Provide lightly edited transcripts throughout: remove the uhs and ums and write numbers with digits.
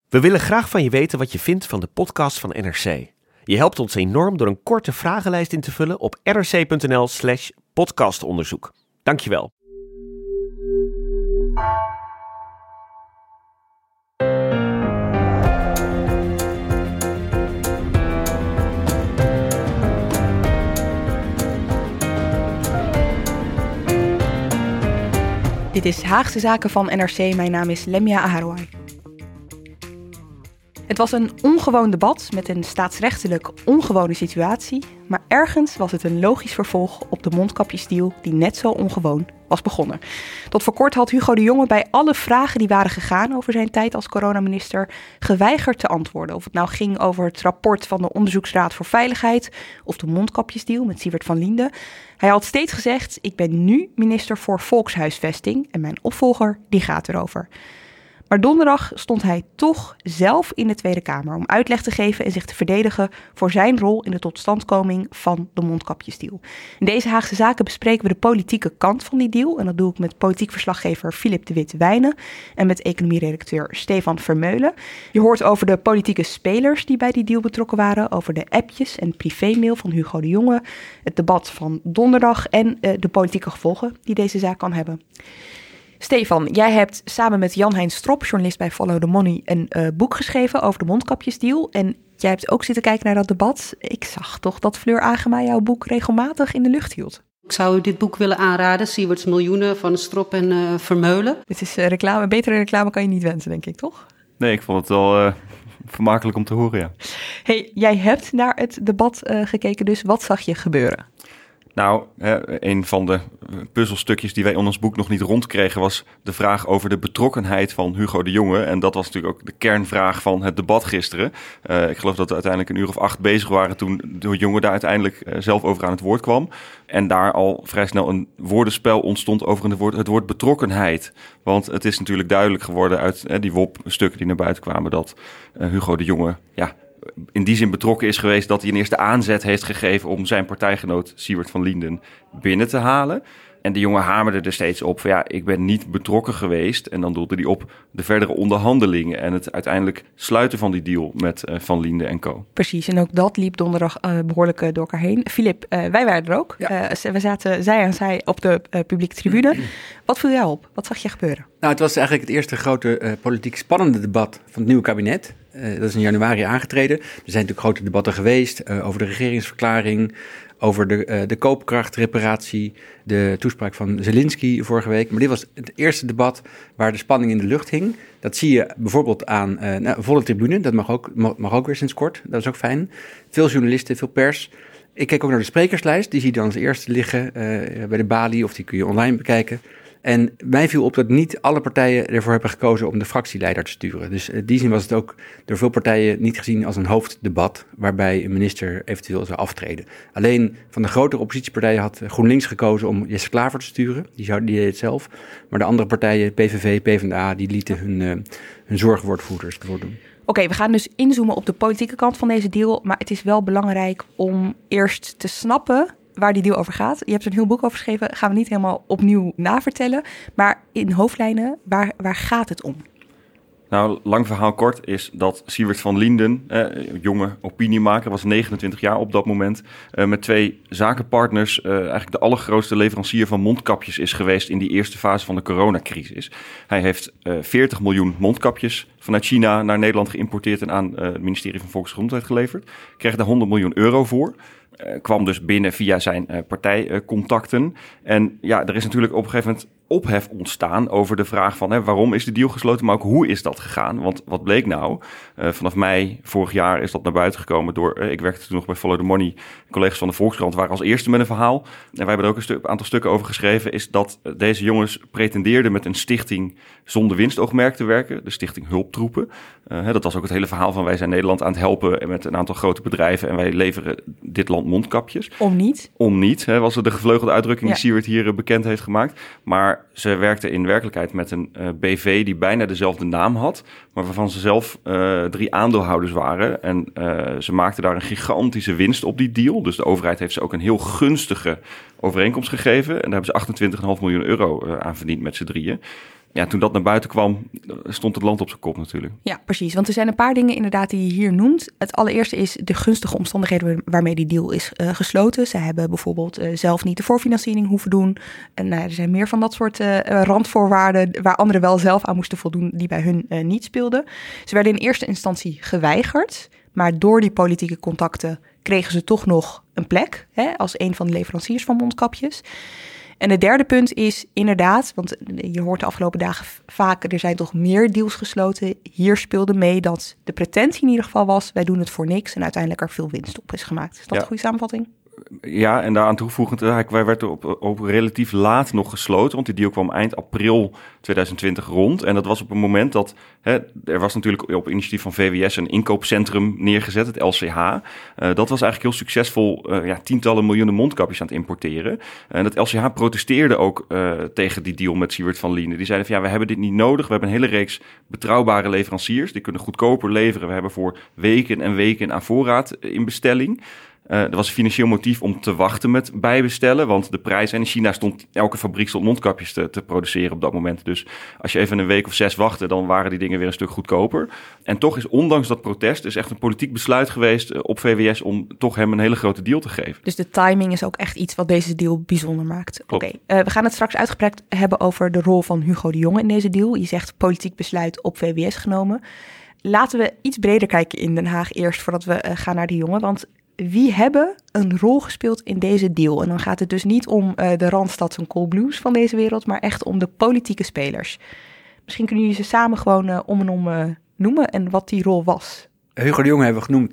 We willen graag van je weten wat je vindt van de podcast van NRC. Je helpt ons enorm door een korte vragenlijst in te vullen op nrc.nl/podcastonderzoek. Dankjewel. Dit is Haagse Zaken van NRC. Mijn naam is Lemia Aharouai. Het was een ongewoon debat met een staatsrechtelijk ongewone situatie, maar ergens was het een logisch vervolg op de mondkapjesdeal die net zo ongewoon was begonnen. Tot voor kort had Hugo de Jonge bij alle vragen die waren gegaan over zijn tijd als coronaminister geweigerd te antwoorden. Of het nou ging over het rapport van de Onderzoeksraad voor Veiligheid of de mondkapjesdeal met Siewert van Linden. Hij had steeds gezegd: ik ben nu minister voor Volkshuisvesting en mijn opvolger die gaat erover. Maar donderdag stond hij toch zelf in de Tweede Kamer om uitleg te geven en zich te verdedigen voor zijn rol in de totstandkoming van de mondkapjesdeal. In deze Haagse Zaken bespreken we de politieke kant van die deal. En dat doe ik met politiek verslaggever Philip de Wit-Wijnen en met economieredacteur Stefan Vermeulen. Je hoort over de politieke spelers die bij die deal betrokken waren, over de appjes en privémail van Hugo de Jonge, het debat van donderdag en de politieke gevolgen die deze zaak kan hebben. Stefan, jij hebt samen met Jan-Hein Strop, journalist bij Follow the Money, een boek geschreven over de mondkapjesdeal. En jij hebt ook zitten kijken naar dat debat. Ik zag toch dat Fleur Agema jouw boek regelmatig in de lucht hield. Ik zou u dit boek willen aanraden, Siewerts Miljoenen van Strop en Vermeulen. Het is reclame, betere reclame kan je niet wensen, denk ik, toch? Nee, ik vond het wel vermakelijk om te horen, ja. Hey, jij hebt naar het debat gekeken, dus wat zag je gebeuren? Nou, een van de puzzelstukjes die wij in ons boek nog niet rondkregen was de vraag over de betrokkenheid van Hugo de Jonge. En dat was natuurlijk ook de kernvraag van het debat gisteren. Ik geloof dat we uiteindelijk 1 uur of 8 bezig waren toen de Jonge daar uiteindelijk zelf over aan het woord kwam. En daar al vrij snel een woordenspel ontstond over het woord betrokkenheid. Want het is natuurlijk duidelijk geworden uit die WOP-stukken die naar buiten kwamen dat Hugo de Jonge in die zin betrokken is geweest dat hij een eerste aanzet heeft gegeven om zijn partijgenoot Siewert van Linden binnen te halen. En de jongen hamerde er steeds op van ik ben niet betrokken geweest. En dan doelde hij op de verdere onderhandelingen en het uiteindelijk sluiten van die deal met Van Linden en co. Precies, en ook dat liep donderdag behoorlijk door elkaar heen. Philip, wij waren er ook. Ja. We zaten zij aan zij op de publieke tribune. Wat viel jou op? Wat zag je gebeuren? Nou, het was eigenlijk het eerste grote politiek spannende debat van het nieuwe kabinet. Dat is in januari aangetreden. Er zijn natuurlijk grote debatten geweest over de regeringsverklaring, over de koopkrachtreparatie, de toespraak van Zelensky vorige week. Maar dit was het eerste debat waar de spanning in de lucht hing. Dat zie je bijvoorbeeld aan een volle tribune. Dat mag ook weer sinds kort. Dat is ook fijn. Veel journalisten, veel pers. Ik keek ook naar de sprekerslijst. Die zie je dan als eerste liggen bij de balie of die kun je online bekijken. En mij viel op dat niet alle partijen ervoor hebben gekozen om de fractieleider te sturen. Dus in die zin was het ook door veel partijen niet gezien als een hoofddebat waarbij een minister eventueel zou aftreden. Alleen van de grotere oppositiepartijen had GroenLinks gekozen om Jesse Klaver te sturen. Die deed het zelf. Maar de andere partijen, PVV, PvdA, die lieten hun zorgwoordvoerders ervoor doen. Oké, we gaan dus inzoomen op de politieke kant van deze deal. Maar het is wel belangrijk om eerst te snappen waar die deal over gaat. Je hebt er een heel boek over geschreven, gaan we niet helemaal opnieuw navertellen. Maar in hoofdlijnen, waar gaat het om? Nou, lang verhaal kort is dat Siewert van Linden, jonge opiniemaker, was 29 jaar op dat moment, met 2 zakenpartners eigenlijk de allergrootste leverancier van mondkapjes is geweest in die eerste fase van de coronacrisis. Hij heeft 40 miljoen mondkapjes vanuit China naar Nederland geïmporteerd en aan het ministerie van Volksgezondheid geleverd. Kreeg daar 100 miljoen euro voor. Kwam dus binnen via zijn partijcontacten. En er is natuurlijk op een gegeven moment ophef ontstaan over de vraag van waarom is de deal gesloten, maar ook hoe is dat gegaan? Want wat bleek nou? Vanaf mei vorig jaar is dat naar buiten gekomen door, ik werkte toen nog bij Follow the Money, collega's van de Volkskrant waren als eerste met een verhaal. En wij hebben er ook een aantal stukken over geschreven, is dat deze jongens pretendeerden met een stichting zonder winstoogmerk te werken, de stichting Hulptroepen. Dat was ook het hele verhaal van wij zijn Nederland aan het helpen met een aantal grote bedrijven en wij leveren dit land mondkapjes. Om niet, was het de gevleugelde uitdrukking die Siewert hier bekend heeft gemaakt. Maar ze werkte in werkelijkheid met een BV die bijna dezelfde naam had, maar waarvan ze zelf 3 aandeelhouders waren. En ze maakten daar een gigantische winst op die deal. Dus de overheid heeft ze ook een heel gunstige overeenkomst gegeven. En daar hebben ze 28,5 miljoen euro aan verdiend met z'n drieën. ja, toen dat naar buiten kwam, stond het land op zijn kop natuurlijk. Ja, precies. Want er zijn een paar dingen inderdaad die je hier noemt. Het allereerste is de gunstige omstandigheden waarmee die deal is gesloten. Ze hebben bijvoorbeeld zelf niet de voorfinanciering hoeven doen. En er zijn meer van dat soort randvoorwaarden waar anderen wel zelf aan moesten voldoen die bij hun niet speelden. Ze werden in eerste instantie geweigerd, maar door die politieke contacten kregen ze toch nog een plek, als een van de leveranciers van mondkapjes. En het derde punt is inderdaad, want je hoort de afgelopen dagen vaak, er zijn toch meer deals gesloten. Hier speelde mee dat de pretentie in ieder geval was, wij doen het voor niks en uiteindelijk er veel winst op is gemaakt. Is dat een goede samenvatting? Ja, en daaraan toevoegend, wij werden op relatief laat nog gesloten, want die deal kwam eind april 2020 rond. En dat was op een moment dat, er was natuurlijk op initiatief van VWS een inkoopcentrum neergezet, het LCH. Dat was eigenlijk heel succesvol, tientallen miljoenen mondkapjes aan het importeren. En dat LCH protesteerde ook tegen die deal met Siewert van Lienden. Die zeiden van, we hebben dit niet nodig. We hebben een hele reeks betrouwbare leveranciers, die kunnen goedkoper leveren. We hebben voor weken en weken aan voorraad in bestelling. Er was een financieel motief om te wachten met bijbestellen, want de prijs in China elke fabriek stond mondkapjes te produceren op dat moment. Dus als je even een week of 6 wachtte, dan waren die dingen weer een stuk goedkoper. En toch is ondanks dat protest is echt een politiek besluit geweest op VWS om toch hem een hele grote deal te geven. Dus de timing is ook echt iets wat deze deal bijzonder maakt. Oké, we gaan het straks uitgebreid hebben over de rol van Hugo de Jonge in deze deal. Je zegt politiek besluit op VWS genomen. Laten we iets breder kijken in Den Haag eerst voordat we gaan naar de Jonge, want wie hebben een rol gespeeld in deze deal? En dan gaat het dus niet om de Randstads en Coolblues van deze wereld, maar echt om de politieke spelers. Misschien kunnen jullie ze samen gewoon om en om noemen en wat die rol was. Hugo de Jonge hebben we genoemd.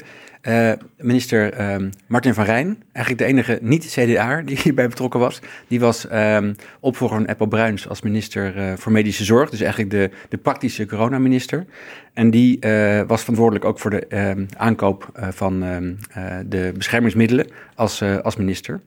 Minister Martin van Rijn, eigenlijk de enige niet-CDA'er die hierbij betrokken was. Die was opvolger van Eppo Bruins als minister voor medische zorg. Dus eigenlijk de praktische coronaminister. En die was verantwoordelijk ook voor de aankoop van de beschermingsmiddelen als minister.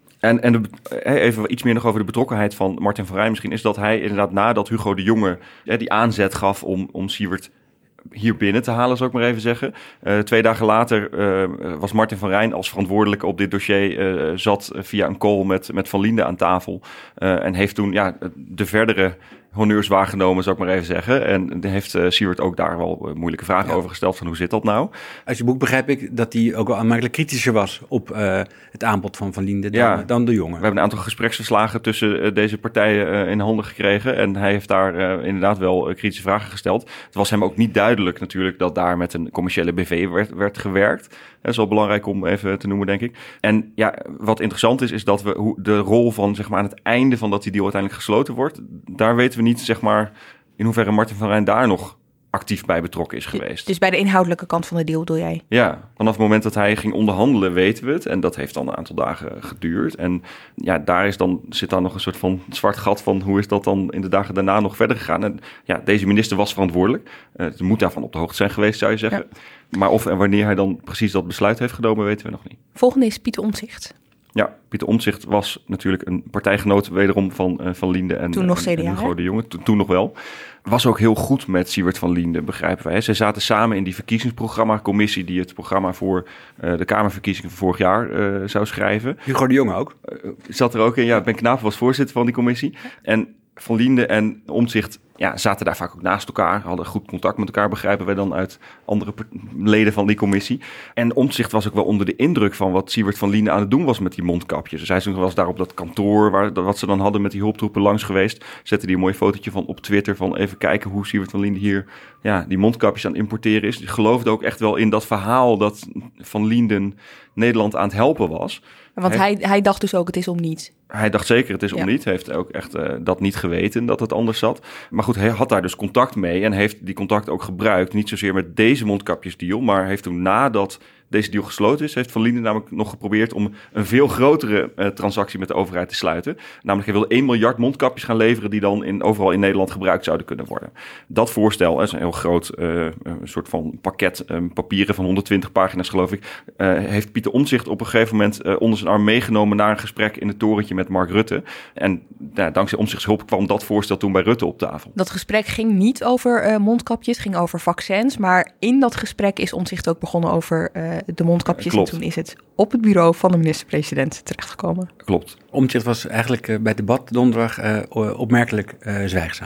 En even iets meer nog over de betrokkenheid van Martin van Rijn. Misschien is dat hij inderdaad nadat Hugo de Jonge die aanzet gaf om Siewert hier binnen te halen, zou ik maar even zeggen. 2 dagen later was Martin van Rijn als verantwoordelijke op dit dossier zat via een call met Van Lienden aan tafel. En heeft toen de verdere honneurs waargenomen, zou ik maar even zeggen. En heeft Siewert ook daar wel moeilijke vragen over gesteld van hoe zit dat nou? Uit je boek begrijp ik dat hij ook wel aanmerkelijk kritischer was op het aanbod van Lienden dan de Jonge. We hebben een aantal gespreksverslagen tussen deze partijen in handen gekregen. En hij heeft daar inderdaad wel kritische vragen gesteld. Het was hem ook niet duidelijk natuurlijk dat daar met een commerciële BV werd gewerkt. Dat is wel belangrijk om even te noemen, denk ik. En wat interessant is dat we de rol van, zeg maar, aan het einde van dat die deal uiteindelijk gesloten wordt, daar weten we niet, zeg maar, in hoeverre Martin van Rijn daar nog actief bij betrokken is geweest. Dus bij de inhoudelijke kant van de deal bedoel jij? Ja, vanaf het moment dat hij ging onderhandelen weten we het. En dat heeft dan een aantal dagen geduurd. En daar zit dan nog een soort van zwart gat van hoe is dat dan in de dagen daarna nog verder gegaan. En deze minister was verantwoordelijk. Ze moet daarvan op de hoogte zijn geweest, zou je zeggen. Ja. Maar of en wanneer hij dan precies dat besluit heeft genomen, weten we nog niet. Volgende is Pieter Omtzigt. Ja, Pieter Omtzigt was natuurlijk een partijgenoot wederom van Lienden en toen nog CDA, en Hugo de Jonge. Toen nog wel. Was ook heel goed met Siewert van Lienden, begrijpen wij. Ze zaten samen in die verkiezingsprogramma-commissie die het programma voor de Kamerverkiezingen van vorig jaar zou schrijven. Hugo de Jonge ook? Zat er ook in. Ja, Ben Knapen was voorzitter van die commissie. En Van Lienden en Omtzigt zaten daar vaak ook naast elkaar. Hadden goed contact met elkaar, begrijpen wij dan uit andere leden van die commissie. En Omtzigt was ook wel onder de indruk van wat Siewert van Lienden aan het doen was met die mondkapjes. Dus hij was daar op dat kantoor, wat ze dan hadden met die hulptroepen langs geweest. Zette die een mooi fotootje van op Twitter van even kijken hoe Siewert van Lienden hier die mondkapjes aan het importeren is. Die geloofde ook echt wel in dat verhaal dat Van Lienden Nederland aan het helpen was. Want hij dacht dus ook, het is om niet. Hij dacht zeker, het is om niet. Hij heeft ook echt dat niet geweten, dat het anders zat. Maar goed, hij had daar dus contact mee en heeft die contact ook gebruikt. Niet zozeer met deze mondkapjesdeal, maar heeft toen nadat deze deal gesloten is, heeft Van Lienden namelijk nog geprobeerd om een veel grotere transactie met de overheid te sluiten. Namelijk, hij wilde 1 miljard mondkapjes gaan leveren die dan overal in Nederland gebruikt zouden kunnen worden. Dat voorstel is een heel groot soort van pakket papieren van 120 pagina's, geloof ik. Heeft Pieter Omtzigt op een gegeven moment onder zijn arm meegenomen naar een gesprek in het torentje met Mark Rutte. En dankzij Omtzigts hulp kwam dat voorstel toen bij Rutte op tafel. Dat gesprek ging niet over mondkapjes, ging over vaccins. Maar in dat gesprek is Omtzigt ook begonnen over de mondkapjes. Klopt. En toen is het op het bureau van de minister-president terechtgekomen. Klopt. Omtzigt was eigenlijk bij het debat donderdag opmerkelijk zwijgzaam.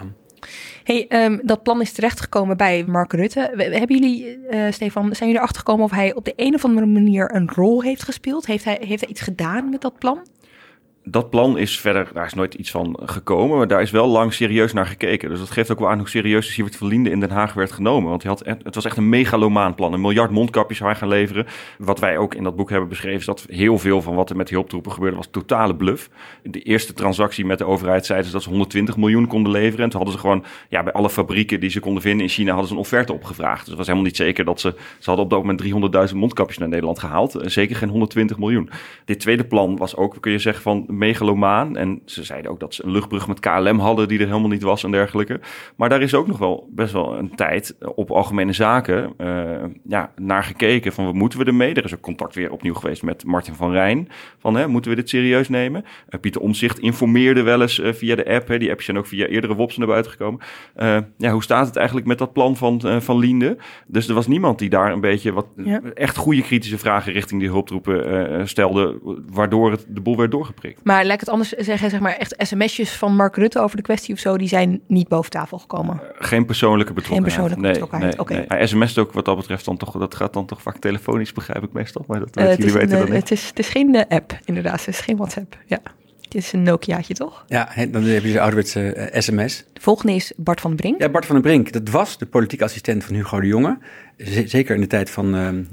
Dat plan is terechtgekomen bij Mark Rutte. Hebben jullie, Stefan, zijn jullie erachter gekomen of hij op de een of andere manier een rol heeft gespeeld? Heeft hij iets gedaan met dat plan? Dat plan is verder, daar is nooit iets van gekomen, maar daar is wel lang serieus naar gekeken. Dus dat geeft ook wel aan hoe serieus Siewert van Lienden in Den Haag werd genomen. Want het was echt een megalomaan plan. 1 miljard mondkapjes zou hij gaan leveren. Wat wij ook in dat boek hebben beschreven, is dat heel veel van wat er met die hulptroepen gebeurde, was totale bluff. In de eerste transactie met de overheid zeiden ze dat ze 120 miljoen konden leveren. En toen hadden ze gewoon, bij alle fabrieken die ze konden vinden in China, hadden ze een offerte opgevraagd. Dus het was helemaal niet zeker dat ze hadden op dat moment 300.000 mondkapjes naar Nederland gehaald. Zeker geen 120 miljoen. Dit tweede plan was ook, kun je zeggen, van megalomaan. En ze zeiden ook dat ze een luchtbrug met KLM hadden die er helemaal niet was en dergelijke. Maar daar is ook nog wel best wel een tijd op algemene zaken naar gekeken van wat moeten we ermee. Er is ook contact weer opnieuw geweest met Martin van Rijn. Van moeten we dit serieus nemen? Pieter Omtzigt informeerde wel eens via de app. Die apps zijn ook via eerdere WOPs naar buiten gekomen. Hoe staat het eigenlijk met dat plan van Lienden? Dus er was niemand die daar een beetje echt goede kritische vragen richting die hulptroepen stelde, waardoor de boel werd doorgeprikt. Maar lijkt het anders zeggen, zeg maar echt sms'jes van Mark Rutte over de kwestie of zo, die zijn niet boven tafel gekomen? Geen persoonlijke betrokkenheid. Nee. Okay. Hij sms't ook wat dat betreft dan toch, dat gaat dan toch vaak telefonisch, begrijp ik meestal. Maar dat jullie weten dat niet. Het is geen app, inderdaad. Het is geen WhatsApp. Ja. Het is een Nokiaatje, toch? Ja, dan heb je de ouderwetse sms. De volgende is Bart van den Brink. Ja, Bart van den Brink. Dat was de politieke assistent van Hugo de Jonge. Zeker in de tijd van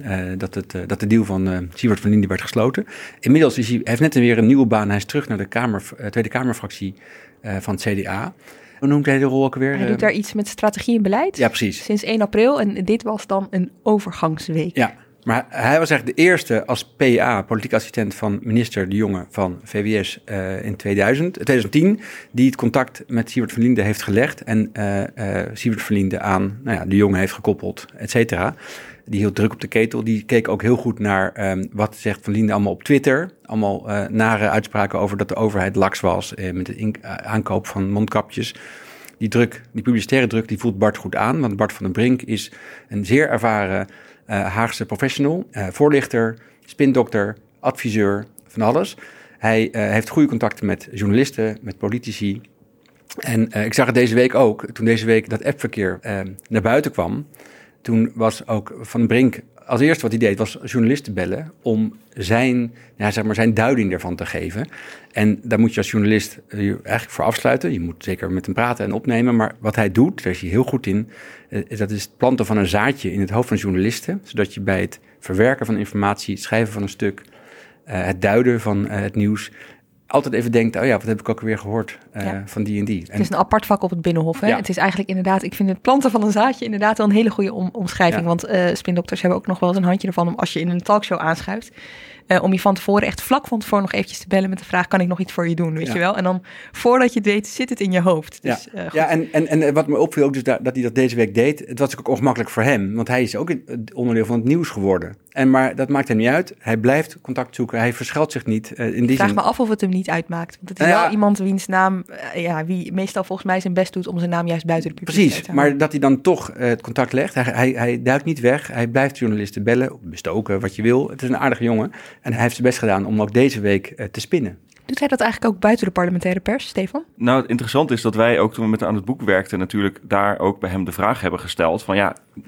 dat de deal van Siewert van Lienden werd gesloten. Inmiddels hij heeft net weer een nieuwe baan. Hij is terug naar de Tweede Kamerfractie van het CDA. Hoe noemt hij de rol ook weer? Hij doet daar iets met strategie en beleid. Ja, precies. Sinds 1 april. En dit was dan een overgangsweek. Ja. Maar hij was eigenlijk de eerste als PA, politiek assistent van minister De Jonge van VWS in 2010... die het contact met Siewert van Lienden heeft gelegd en Siewert van Lienden aan De Jonge heeft gekoppeld, et cetera. Die hield druk op de ketel. Die keek ook heel goed naar wat zegt Van Lienden allemaal op Twitter. Allemaal nare uitspraken over dat de overheid laks was met de aankoop van mondkapjes. Die publicitaire druk, die voelt Bart goed aan. Want Bart van den Brink is een zeer ervaren Haagse professional, voorlichter, spindokter, adviseur, van alles. Hij heeft goede contacten met journalisten, met politici. En ik zag het deze week ook, toen deze week dat appverkeer naar buiten kwam. Toen was ook Van den Brink, als eerste wat hij deed, was journalisten bellen om zijn duiding ervan te geven. En daar moet je als journalist je eigenlijk voor afsluiten. Je moet zeker met hem praten en opnemen. Maar wat hij doet, daar is hij heel goed in, dat is het planten van een zaadje in het hoofd van journalisten. Zodat je bij het verwerken van informatie, het schrijven van een stuk, het duiden van het nieuws, altijd even denkt, wat heb ik ook weer gehoord van die en die. Het is een apart vak op het Binnenhof. Hè? Ja. Het is eigenlijk inderdaad, ik vind het planten van een zaadje inderdaad wel een hele goede omschrijving. Ja. Want spindokters hebben ook nog wel eens een handje ervan om als je in een talkshow aanschuift, om je van tevoren, echt vlak van tevoren nog eventjes te bellen met de vraag, kan ik nog iets voor je doen, weet je wel? En dan, voordat je het weet, zit het in je hoofd. Dus, en wat me opviel ook, dus dat hij dat deze week deed, het was ook ongemakkelijk voor hem, want hij is ook onderdeel van het nieuws geworden. Maar dat maakt hem niet uit. Hij blijft contact zoeken. Hij verschuilt zich niet. Ik vraag me af of het hem niet uitmaakt. Want het is wel iemand wiens naam, wie meestal volgens mij zijn best doet om zijn naam juist buiten de publiciteit te houden. Maar dat hij dan toch het contact legt. Hij duikt niet weg. Hij blijft journalisten bellen, bestoken, wat je wil. Het is een aardige jongen. En hij heeft zijn best gedaan om ook deze week te spinnen. Doet hij dat eigenlijk ook buiten de parlementaire pers, Stefan? Nou, het interessante is dat wij ook toen we aan het boek werkten natuurlijk daar ook bij hem de vraag hebben gesteld van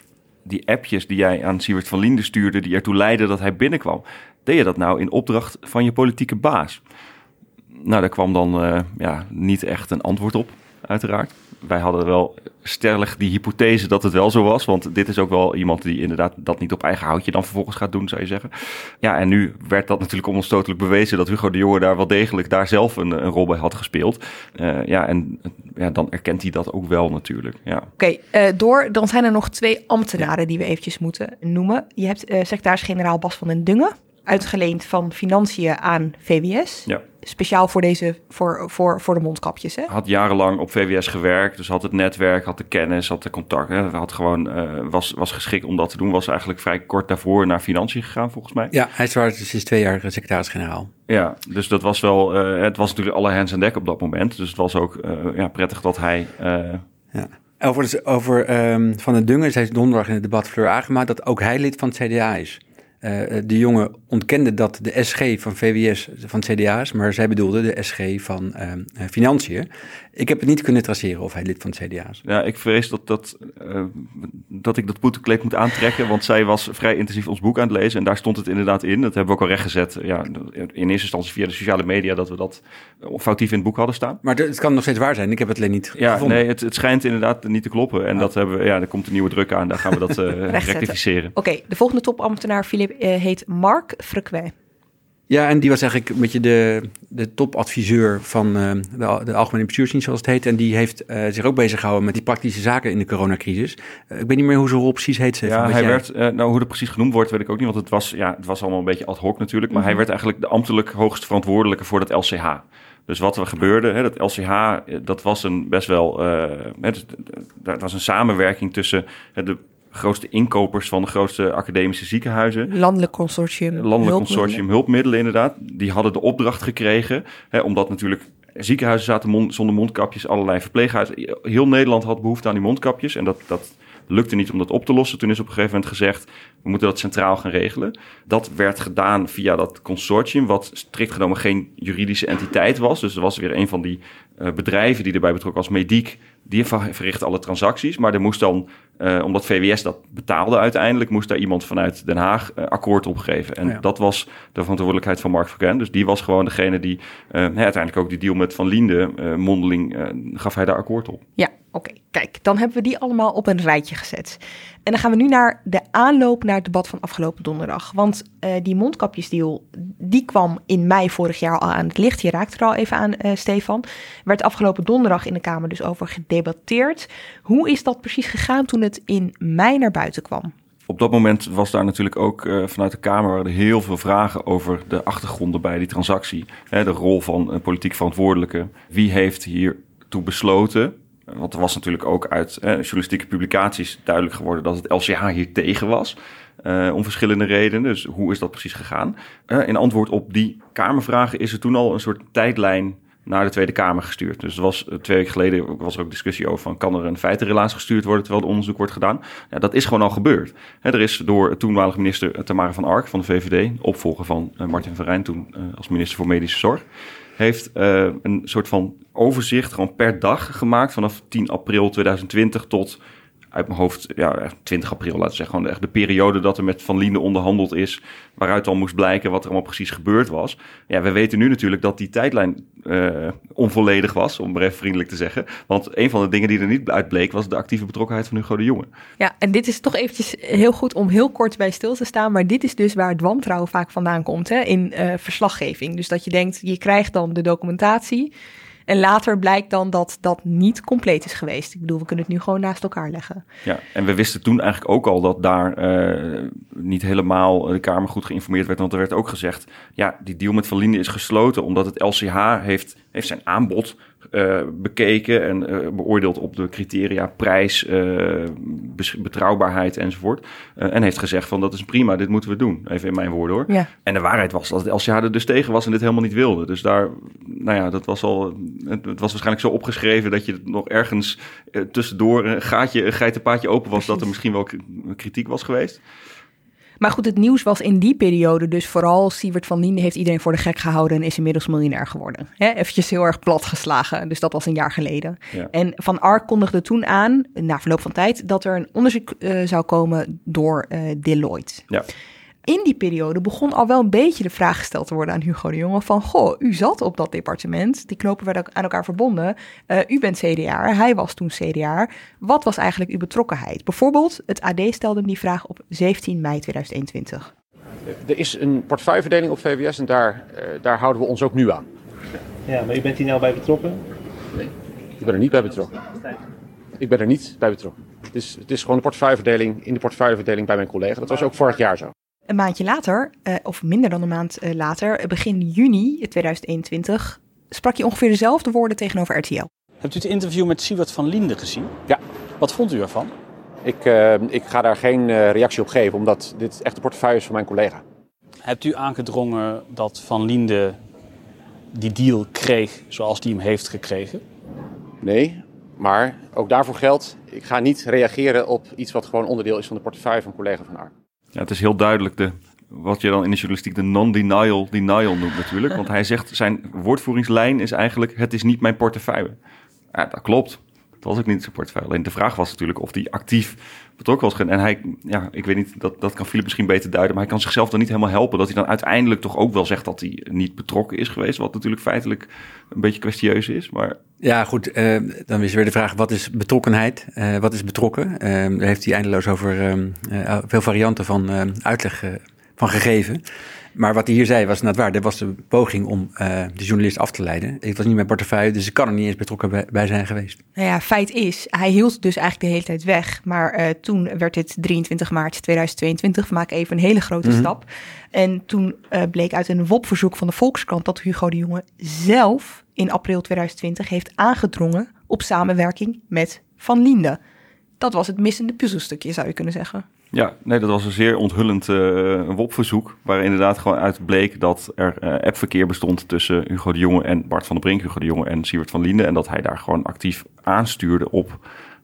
die appjes die jij aan Siewert van Lienden stuurde, die ertoe leidden dat hij binnenkwam. Deed je dat nou in opdracht van je politieke baas? Nou, daar kwam dan niet echt een antwoord op, uiteraard. Wij hadden wel stellig die hypothese dat het wel zo was. Want dit is ook wel iemand die inderdaad dat niet op eigen houtje dan vervolgens gaat doen, zou je zeggen. Ja, en nu werd dat natuurlijk onomstotelijk bewezen dat Hugo de Jonge daar wel degelijk daar zelf een rol bij had gespeeld. Dan erkent hij dat ook wel natuurlijk. Ja. Oké, dan zijn er nog 2 ambtenaren die we eventjes moeten noemen. Je hebt secretaris-generaal Bas van den Dungen, uitgeleend van Financiën aan VWS. Ja. Speciaal voor de mondkapjes, hè? Had jarenlang op VWS gewerkt, dus had het netwerk, had de kennis, had de contact. Had gewoon, was geschikt om dat te doen. Was eigenlijk vrij kort daarvoor naar Financiën gegaan, volgens mij. Ja, hij is sinds 2 jaar secretaris-generaal. Ja, dus dat was wel, het was natuurlijk alle hands aan dek op dat moment. Dus het was ook prettig dat hij... Over Van den Dungen zei donderdag in het debat Fleur Agema dat ook hij lid van het CDA is. De Jonge ontkende dat de SG van VWS van het CDA is, maar zij bedoelde de SG van Financiën. Ik heb het niet kunnen traceren of hij lid van het CDA is. Ja, ik vrees dat ik dat boetekleed moet aantrekken, want zij was vrij intensief ons boek aan het lezen en daar stond het inderdaad in. Dat hebben we ook al rechtgezet. Ja, in eerste instantie via de sociale media dat we dat foutief in het boek hadden staan. Maar het kan nog steeds waar zijn. Ik heb het alleen niet gevonden. Nee, het schijnt inderdaad niet te kloppen. En dat hebben we, er komt een nieuwe druk aan. Daar gaan we dat rectificeren. Oké, de volgende topambtenaar, Philip, heet Marc Frequet. Ja, en die was eigenlijk een beetje de topadviseur van de Algemene Bestuursdienst, zoals het heet. En die heeft zich ook bezig gehouden met die praktische zaken in de coronacrisis. Ik weet niet meer hoe zijn rol precies heet. Ja, hij werd, hoe dat precies genoemd wordt, weet ik ook niet. Want het was allemaal een beetje ad hoc natuurlijk. Maar hij werd eigenlijk de ambtelijk hoogst verantwoordelijke voor dat LCH. Dus wat er gebeurde, dat LCH, dat was een best wel... dat was een samenwerking tussen de grootste inkopers van de grootste academische ziekenhuizen. Landelijk consortium hulpmiddelen inderdaad. Die hadden de opdracht gekregen, omdat natuurlijk ziekenhuizen zaten zonder mondkapjes, allerlei verpleeghuizen. Heel Nederland had behoefte aan die mondkapjes en dat lukte niet om dat op te lossen. Toen is op een gegeven moment gezegd, we moeten dat centraal gaan regelen. Dat werd gedaan via dat consortium, wat strikt genomen geen juridische entiteit was. Dus er was weer een van die bedrijven die erbij betrokken als Mediek. Die verrichtte alle transacties, maar er moest dan, omdat VWS dat betaalde uiteindelijk, moest daar iemand vanuit Den Haag akkoord op geven. En dat was de verantwoordelijkheid van Marc Frequet. Dus die was gewoon degene die uiteindelijk ook die deal met Van Liende, mondeling, gaf hij daar akkoord op. Ja, oké. Kijk, dan hebben we die allemaal op een rijtje gezet. En dan gaan we nu naar de aanloop naar het debat van afgelopen donderdag. Want die mondkapjesdeal, die kwam in mei vorig jaar al aan het licht. Je raakte er al even aan, Stefan. Werd afgelopen donderdag in de Kamer dus over gedebatteerd. Hoe is dat precies gegaan toen het in mei naar buiten kwam? Op dat moment was daar natuurlijk ook vanuit de Kamer heel veel vragen over de achtergronden bij die transactie. De rol van politiek verantwoordelijke. Wie heeft hiertoe besloten? Want er was natuurlijk ook uit journalistieke publicaties duidelijk geworden dat het LCH hier tegen was. Om verschillende redenen. Dus hoe is dat precies gegaan? In antwoord op die Kamervragen is er toen al een soort tijdlijn naar de Tweede Kamer gestuurd. Dus er was 2 weken geleden was er ook discussie over van, kan er een feitenrelaas gestuurd worden terwijl het onderzoek wordt gedaan? Ja, dat is gewoon al gebeurd. Er is door toenmalige minister Tamara van Ark van de VVD, opvolger van Martin van Rijn toen als minister voor Medische Zorg, heeft een soort van overzicht gewoon per dag gemaakt vanaf 10 april 2020 tot uit mijn hoofd, 20 april laten we zeggen. Gewoon de periode dat er met Van Liende onderhandeld is, waaruit al moest blijken wat er allemaal precies gebeurd was. Ja, we weten nu natuurlijk dat die tijdlijn onvolledig was, om maar even vriendelijk te zeggen. Want een van de dingen die er niet uit bleek, was de actieve betrokkenheid van Hugo de Jonge. Ja, en dit is toch eventjes heel goed om heel kort bij stil te staan, maar dit is dus waar het wantrouwen vaak vandaan komt, in verslaggeving. Dus dat je denkt, je krijgt dan de documentatie en later blijkt dan dat dat niet compleet is geweest. Ik bedoel, we kunnen het nu gewoon naast elkaar leggen. Ja, en we wisten toen eigenlijk ook al dat daar niet helemaal de Kamer goed geïnformeerd werd. Want er werd ook gezegd, ja, die deal met Van Liende is gesloten omdat het LCH heeft zijn aanbod bekeken en beoordeeld op de criteria prijs, betrouwbaarheid enzovoort. En heeft gezegd van, dat is prima, dit moeten we doen. Even in mijn woorden hoor. Ja. En de waarheid was dat het LCH er dus tegen was en dit helemaal niet wilde. Dus daar, dat was al, het was waarschijnlijk zo opgeschreven dat je nog ergens tussendoor een geitenpaadje open was. Precies. Dat er misschien wel kritiek was geweest. Maar goed, het nieuws was in die periode dus vooral Siewert van Liende heeft iedereen voor de gek gehouden en is inmiddels miljonair geworden. Eventjes heel erg platgeslagen, dus dat was een jaar geleden. Ja. En Van Ark kondigde toen aan, na verloop van tijd, dat er een onderzoek zou komen door Deloitte. Ja. In die periode begon al wel een beetje de vraag gesteld te worden aan Hugo de Jonge van, goh, u zat op dat departement, die knopen werden aan elkaar verbonden, u bent CDA, hij was toen CDA. Wat was eigenlijk uw betrokkenheid? Bijvoorbeeld, het AD stelde hem die vraag op 17 mei 2021. Er is een portefeuilleverdeling op VWS en daar houden we ons ook nu aan. Ja, maar u bent hier nou bij betrokken? Nee, ik ben er niet bij betrokken. Ik ben er niet bij betrokken. Het is gewoon een portefeuilleverdeling in de portefeuilleverdeling bij mijn collega. Dat was ook vorig jaar zo. Een maandje later, of minder dan een maand later, begin juni 2021, sprak je ongeveer dezelfde woorden tegenover RTL. Hebt u het interview met Siewert van Liende gezien? Ja. Wat vond u ervan? Ik ga daar geen reactie op geven, omdat dit echt de portefeuille is van mijn collega. Hebt u aangedrongen dat Van Liende die deal kreeg zoals die hem heeft gekregen? Nee, maar ook daarvoor geldt, ik ga niet reageren op iets wat gewoon onderdeel is van de portefeuille van collega Van Ark. Ja, het is heel duidelijk wat je dan in de journalistiek de non-denial denial noemt natuurlijk. Want hij zegt, zijn woordvoeringslijn is eigenlijk, het is niet mijn portefeuille. Ja, dat klopt. Dat was ook niet zijn portefeuille. Alleen de vraag was natuurlijk of hij actief betrokken was. En hij, ik weet niet, dat kan Philip misschien beter duiden, maar hij kan zichzelf dan niet helemaal helpen. Dat hij dan uiteindelijk toch ook wel zegt dat hij niet betrokken is geweest. Wat natuurlijk feitelijk een beetje kwestieus is. Maar... Ja, goed. Dan is weer de vraag, wat is betrokkenheid? Wat is betrokken? Daar heeft hij eindeloos over veel varianten van uitleg van gegeven. Maar wat hij hier zei was inderdaad waar. Dat was de poging om de journalist af te leiden. Het was niet mijn portefeuille, dus ik kan er niet eens betrokken bij zijn geweest. Nou ja, feit is, hij hield dus eigenlijk de hele tijd weg. Maar toen werd dit 23 maart 2022. We maken even een hele grote stap. En toen bleek uit een WOP-verzoek van de Volkskrant dat Hugo de Jonge zelf in april 2020 heeft aangedrongen op samenwerking met Van Linde. Dat was het missende puzzelstukje, zou je kunnen zeggen. Ja, nee, dat was een zeer onthullend WOP-verzoek, waar inderdaad gewoon uit bleek dat er appverkeer bestond tussen Hugo de Jonge en Bart van der Brink, Hugo de Jonge en Siewert van Liende, en dat hij daar gewoon actief aanstuurde op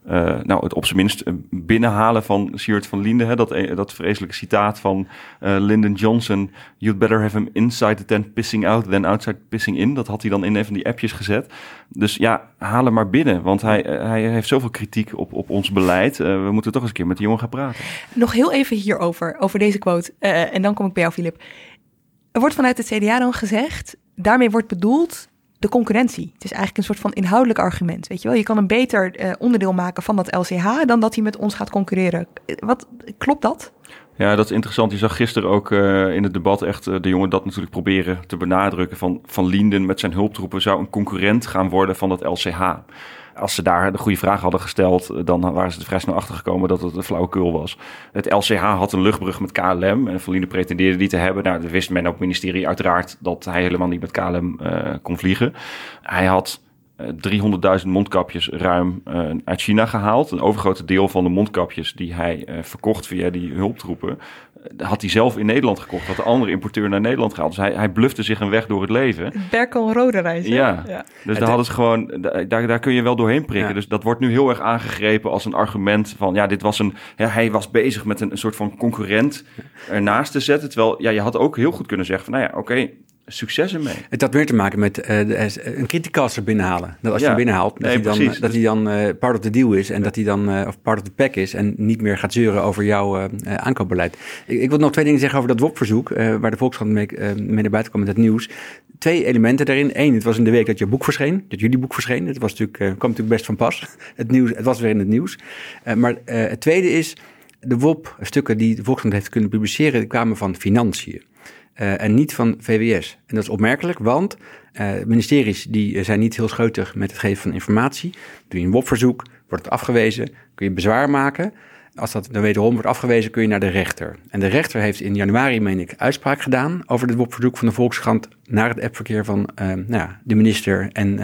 het op zijn minst binnenhalen van Siewert van Liende. Hè, dat vreselijke citaat van Lyndon Johnson, you'd better have him inside the tent pissing out than outside pissing in. Dat had hij dan in een van die appjes gezet. Dus ja, haal hem maar binnen, want hij heeft zoveel kritiek op ons beleid. We moeten toch eens een keer met die jongen gaan praten. Nog heel even hierover, over deze quote. En dan kom ik bij jou, Philip. Er wordt vanuit het CDA dan gezegd, daarmee wordt bedoeld de concurrentie. Het is eigenlijk een soort van inhoudelijk argument, weet je wel. Je kan een beter onderdeel maken van dat LCH dan dat hij met ons gaat concurreren. Klopt dat? Ja, dat is interessant. Je zag gisteren ook in het debat echt de jongen dat natuurlijk proberen te benadrukken van Lienden met zijn hulptroepen zou een concurrent gaan worden van dat LCH. Als ze daar de goede vraag hadden gesteld, dan waren ze er vrij snel achter gekomen dat het een flauwekul was. Het LCH had een luchtbrug met KLM en Van Liende pretendeerde die te hebben. Nou, dat wist men op het ministerie uiteraard dat hij helemaal niet met KLM kon vliegen. Hij had 300.000 mondkapjes ruim uit China gehaald. Een overgrote deel van de mondkapjes die hij verkocht via die hulptroepen, had hij zelf in Nederland gekocht. Had de andere importeur naar Nederland gehaald. Dus hij blufte zich een weg door het leven. Berkel Roderijs. Ja, dus daar hadden ze gewoon, daar kun je wel doorheen prikken. Ja. Dus dat wordt nu heel erg aangegrepen als een argument van, dit was hij was bezig met een soort van concurrent ernaast te zetten. Terwijl, je had ook heel goed kunnen zeggen van, oké, succes ermee. Het had weer te maken met een criticaster binnenhalen. Dat als je hem binnenhaalt, dat hij dan part of the deal is en dat hij dan of part of the pack is en niet meer gaat zeuren over jouw aankoopbeleid. Ik wil nog 2 dingen zeggen over dat WOP-verzoek, waar de Volkskrant mee naar buiten kwam met het nieuws. 2 elementen daarin. 1, het was in de week dat je boek verscheen, dat jullie boek verscheen. Het was kwam natuurlijk best van pas. Het was weer in het nieuws. Maar het tweede is, de WOP-stukken die de Volkskrant heeft kunnen publiceren, kwamen van Financiën. En niet van VWS. En dat is opmerkelijk, want ministeries die zijn niet heel scheutig met het geven van informatie. Doe je een WOP-verzoek, wordt het afgewezen, kun je bezwaar maken. Als dat dan wederom wordt afgewezen, kun je naar de rechter. En de rechter heeft in januari, meen ik, uitspraak gedaan over het WOP-verzoek van de Volkskrant naar het appverkeer van de minister en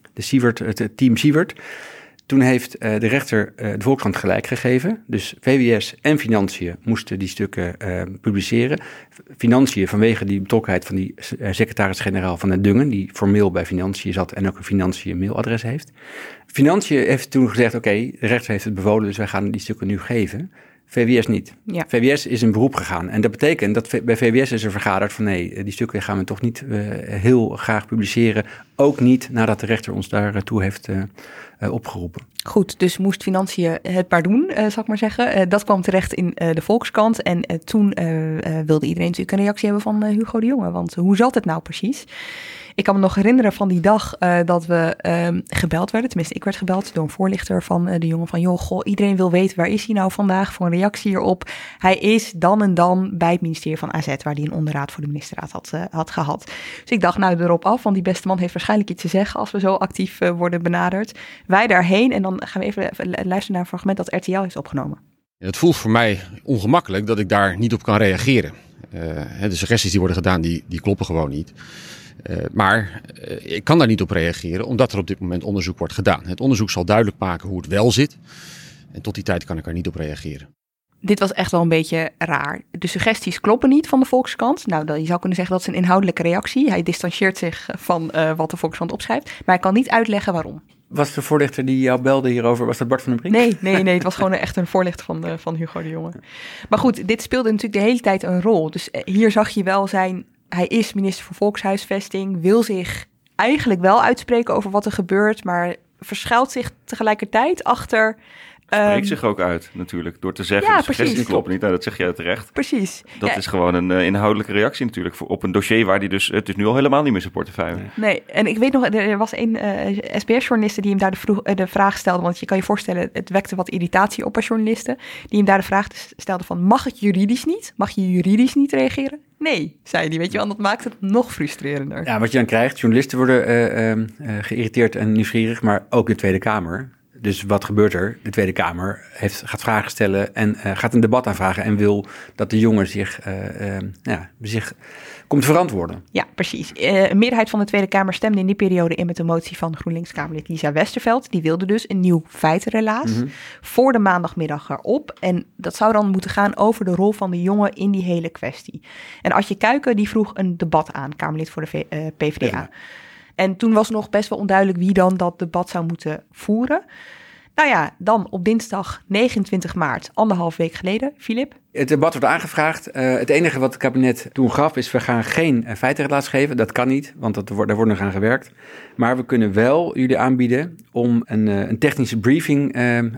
het team Siewert. Toen heeft de rechter de Volkskrant gelijk gegeven. Dus VWS en Financiën moesten die stukken publiceren. Financiën vanwege die betrokkenheid van die secretaris-generaal van den Dungen, die formeel bij Financiën zat en ook een Financiën mailadres heeft. Financiën heeft toen gezegd, oké, de rechter heeft het bevolen, dus wij gaan die stukken nu geven. VWS niet. Ja. VWS is in beroep gegaan. En dat betekent dat bij VWS is er vergaderd van nee, die stukken gaan we toch niet heel graag publiceren. Ook niet nadat de rechter ons daartoe heeft opgeroepen. Goed, dus moest Financiën het maar doen, zal ik maar zeggen. Dat kwam terecht in de Volkskrant. En toen wilde iedereen natuurlijk een reactie hebben van Hugo de Jonge. Want hoe zat het nou precies? Ik kan me nog herinneren van die dag dat we gebeld werden. Tenminste, ik werd gebeld door een voorlichter van de jongen van, iedereen wil weten, waar is hij nou vandaag voor een reactie hierop? Hij is dan en dan bij het ministerie van AZ, waar hij een onderraad voor de ministerraad had gehad. Dus ik dacht, erop af, want die beste man heeft waarschijnlijk iets te zeggen als we zo actief worden benaderd. Wij daarheen en dan gaan we even luisteren naar een fragment dat RTL heeft opgenomen. Het voelt voor mij ongemakkelijk dat ik daar niet op kan reageren. De suggesties die worden gedaan, die kloppen gewoon niet. Maar ik kan daar niet op reageren, omdat er op dit moment onderzoek wordt gedaan. Het onderzoek zal duidelijk maken hoe het wel zit. En tot die tijd kan ik er niet op reageren. Dit was echt wel een beetje raar. De suggesties kloppen niet van de Volkskrant. Je zou kunnen zeggen dat is een inhoudelijke reactie. Hij distancieert zich van wat de Volkskrant opschrijft. Maar hij kan niet uitleggen waarom. Was de voorlichter die jou belde hierover, was dat Bart van den Brink? Nee, het was gewoon echt een voorlichter van Hugo de Jonge. Maar goed, dit speelde natuurlijk de hele tijd een rol. Dus hier zag je wel hij is minister voor Volkshuisvesting, wil zich eigenlijk wel uitspreken over wat er gebeurt, maar verschuilt zich tegelijkertijd achter... Spreekt zich ook uit, natuurlijk, door te zeggen, de suggesties kloppen niet. Nou, dat zeg jij terecht. Precies. Dat is gewoon een inhoudelijke reactie natuurlijk op een dossier waar het is nu al helemaal niet meer zijn portefeuille. Nee, en ik weet nog, er was een SBS-journaliste die hem daar de vraag stelde, want je kan je voorstellen, het wekte wat irritatie op bij journalisten, die hem daar de vraag stelde van, mag het juridisch niet? Mag je juridisch niet reageren? Nee, zei hij, weet je wel, dat maakt het nog frustrerender. Ja, wat je dan krijgt, journalisten worden geïrriteerd en nieuwsgierig, maar ook de Tweede Kamer. Dus wat gebeurt er? De Tweede Kamer gaat vragen stellen en gaat een debat aanvragen en wil dat de jongen zich komt verantwoorden. Ja, precies. Een meerderheid van de Tweede Kamer stemde in die periode in met de motie van GroenLinks-Kamerlid Lisa Westerveld. Die wilde dus een nieuw feitenrelaas voor de maandagmiddag erop. En dat zou dan moeten gaan over de rol van de jongen in die hele kwestie. En Adje Kuiken die vroeg een debat aan, Kamerlid voor de PvdA. En toen was nog best wel onduidelijk wie dan dat debat zou moeten voeren. Nou ja, dan op dinsdag 29 maart, 1,5 week geleden, Filip. Het debat wordt aangevraagd. Het enige wat het kabinet toen gaf is, we gaan geen feitenrelaas geven. Dat kan niet, want daar wordt nog aan gewerkt. Maar we kunnen wel jullie aanbieden om een technische briefing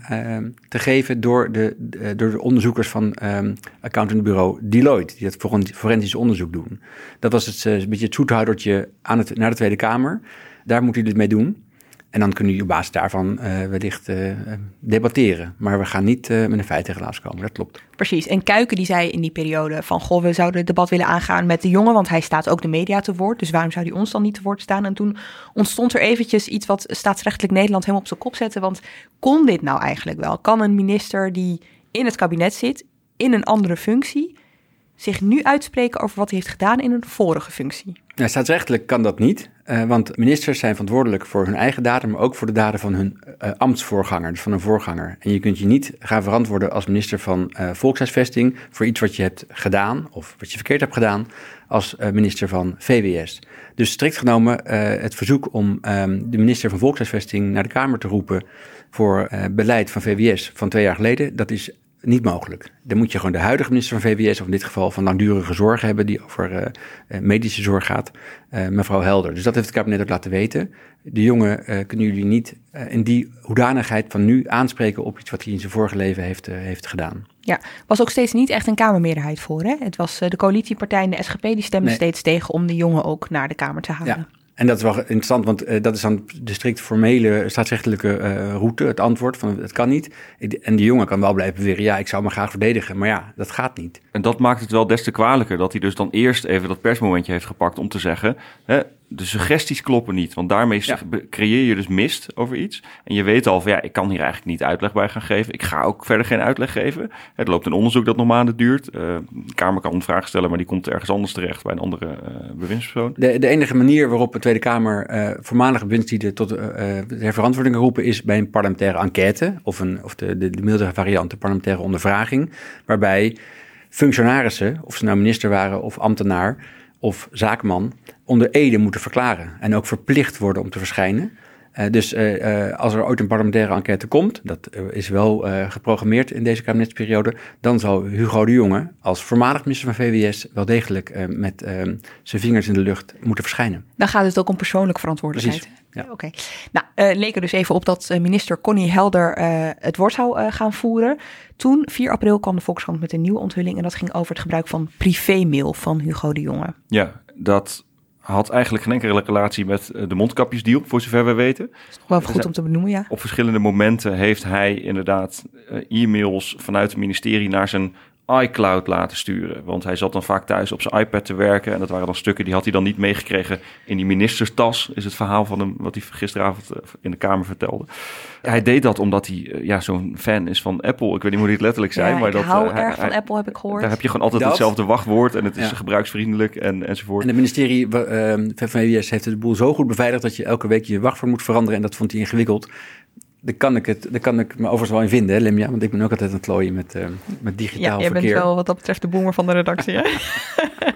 te geven door de onderzoekers van accountantbureau Deloitte, die het forensisch onderzoek doen. Dat was een beetje het zoethoudertje naar de Tweede Kamer. Daar moeten jullie het mee doen. En dan kunnen jullie op basis daarvan wellicht debatteren. Maar we gaan niet met een feitenrelaas komen, dat klopt. Precies, en Kuiken die zei in die periode van, goh, we zouden het debat willen aangaan met de jongen, want hij staat ook de media te woord. Dus waarom zou hij ons dan niet te woord staan? En toen ontstond er eventjes iets wat staatsrechtelijk Nederland helemaal op zijn kop zette. Want kon dit nou eigenlijk wel? Kan een minister die in het kabinet zit, in een andere functie, zich nu uitspreken over wat hij heeft gedaan in een vorige functie? Nou, staatsrechtelijk kan dat niet, want ministers zijn verantwoordelijk voor hun eigen daden, maar ook voor de daden van hun ambtsvoorganger, dus van een voorganger. En je kunt je niet gaan verantwoorden als minister van Volkshuisvesting voor iets wat je hebt gedaan of wat je verkeerd hebt gedaan als minister van VWS. Dus strikt genomen het verzoek om de minister van Volkshuisvesting naar de Kamer te roepen voor beleid van VWS van 2 jaar geleden, dat is niet mogelijk. Dan moet je gewoon de huidige minister van VWS, of in dit geval van langdurige zorg hebben, die over medische zorg gaat, mevrouw Helder. Dus dat heeft het kabinet ook laten weten. De jongen kunnen jullie niet in die hoedanigheid van nu aanspreken op iets wat hij in zijn vorige leven heeft gedaan. Ja, was ook steeds niet echt een Kamermeerderheid voor, hè? Het was de coalitiepartij en de SGP die stemden steeds tegen om de jongen ook naar de Kamer te halen. Ja. En dat is wel interessant, want dat is dan de strikt formele staatsrechtelijke route, het antwoord van het kan niet. En die jongen kan wel blijven beweren, ja, ik zou me graag verdedigen, maar ja, dat gaat niet. En dat maakt het wel des te kwalijker dat hij dus dan eerst even dat persmomentje heeft gepakt om te zeggen, de suggesties kloppen niet, want daarmee creëer je dus mist over iets. En je weet al van, ik kan hier eigenlijk niet uitleg bij gaan geven. Ik ga ook verder geen uitleg geven. Er loopt een onderzoek dat nog maanden duurt. De Kamer kan een vraag stellen, maar die komt ergens anders terecht bij een andere bewindspersoon. De enige manier waarop de Tweede Kamer voormalige bewindslieden tot verantwoording roepen is bij een parlementaire enquête of de mildere variant, de parlementaire ondervraging, waarbij functionarissen, of ze nou minister waren of ambtenaar of zaakman, onder ede moeten verklaren en ook verplicht worden om te verschijnen. Dus als er ooit een parlementaire enquête komt, dat is wel geprogrammeerd in deze kabinetsperiode, dan zal Hugo de Jonge als voormalig minister van VWS wel degelijk met zijn vingers in de lucht moeten verschijnen. Dan gaat het ook om persoonlijke verantwoordelijkheid. Precies. Ja. Oké. Nou, leek er dus even op dat minister Connie Helder het woord zou gaan voeren. Toen, 4 april, kwam de Volkskrant met een nieuwe onthulling en dat ging over het gebruik van privémail van Hugo de Jonge. Ja, dat had eigenlijk geen enkele relatie met de mondkapjesdeal, voor zover we weten. Dat is nog wel goed om te benoemen, ja. Op verschillende momenten heeft hij inderdaad e-mails vanuit het ministerie naar zijn iCloud laten sturen. Want hij zat dan vaak thuis op zijn iPad te werken en dat waren dan stukken die had hij dan niet meegekregen in die ministerstas, is het verhaal van hem wat hij gisteravond in de Kamer vertelde. Hij deed dat omdat hij zo'n fan is van Apple. Ik weet niet hoe hij het letterlijk zei. Maar ik hou erg van Apple, heb ik gehoord. Daar heb je gewoon altijd hetzelfde wachtwoord en het is gebruiksvriendelijk enzovoort. En het ministerie van VWS heeft de boel zo goed beveiligd dat je elke week je wachtwoord moet veranderen en dat vond hij ingewikkeld. Daar kan ik me overigens wel in vinden, hè, Limja? Want ik ben ook altijd aan het klooien met digitaal verkeer. Ja, jij bent wel wat dat betreft de boomer van de redactie, hè?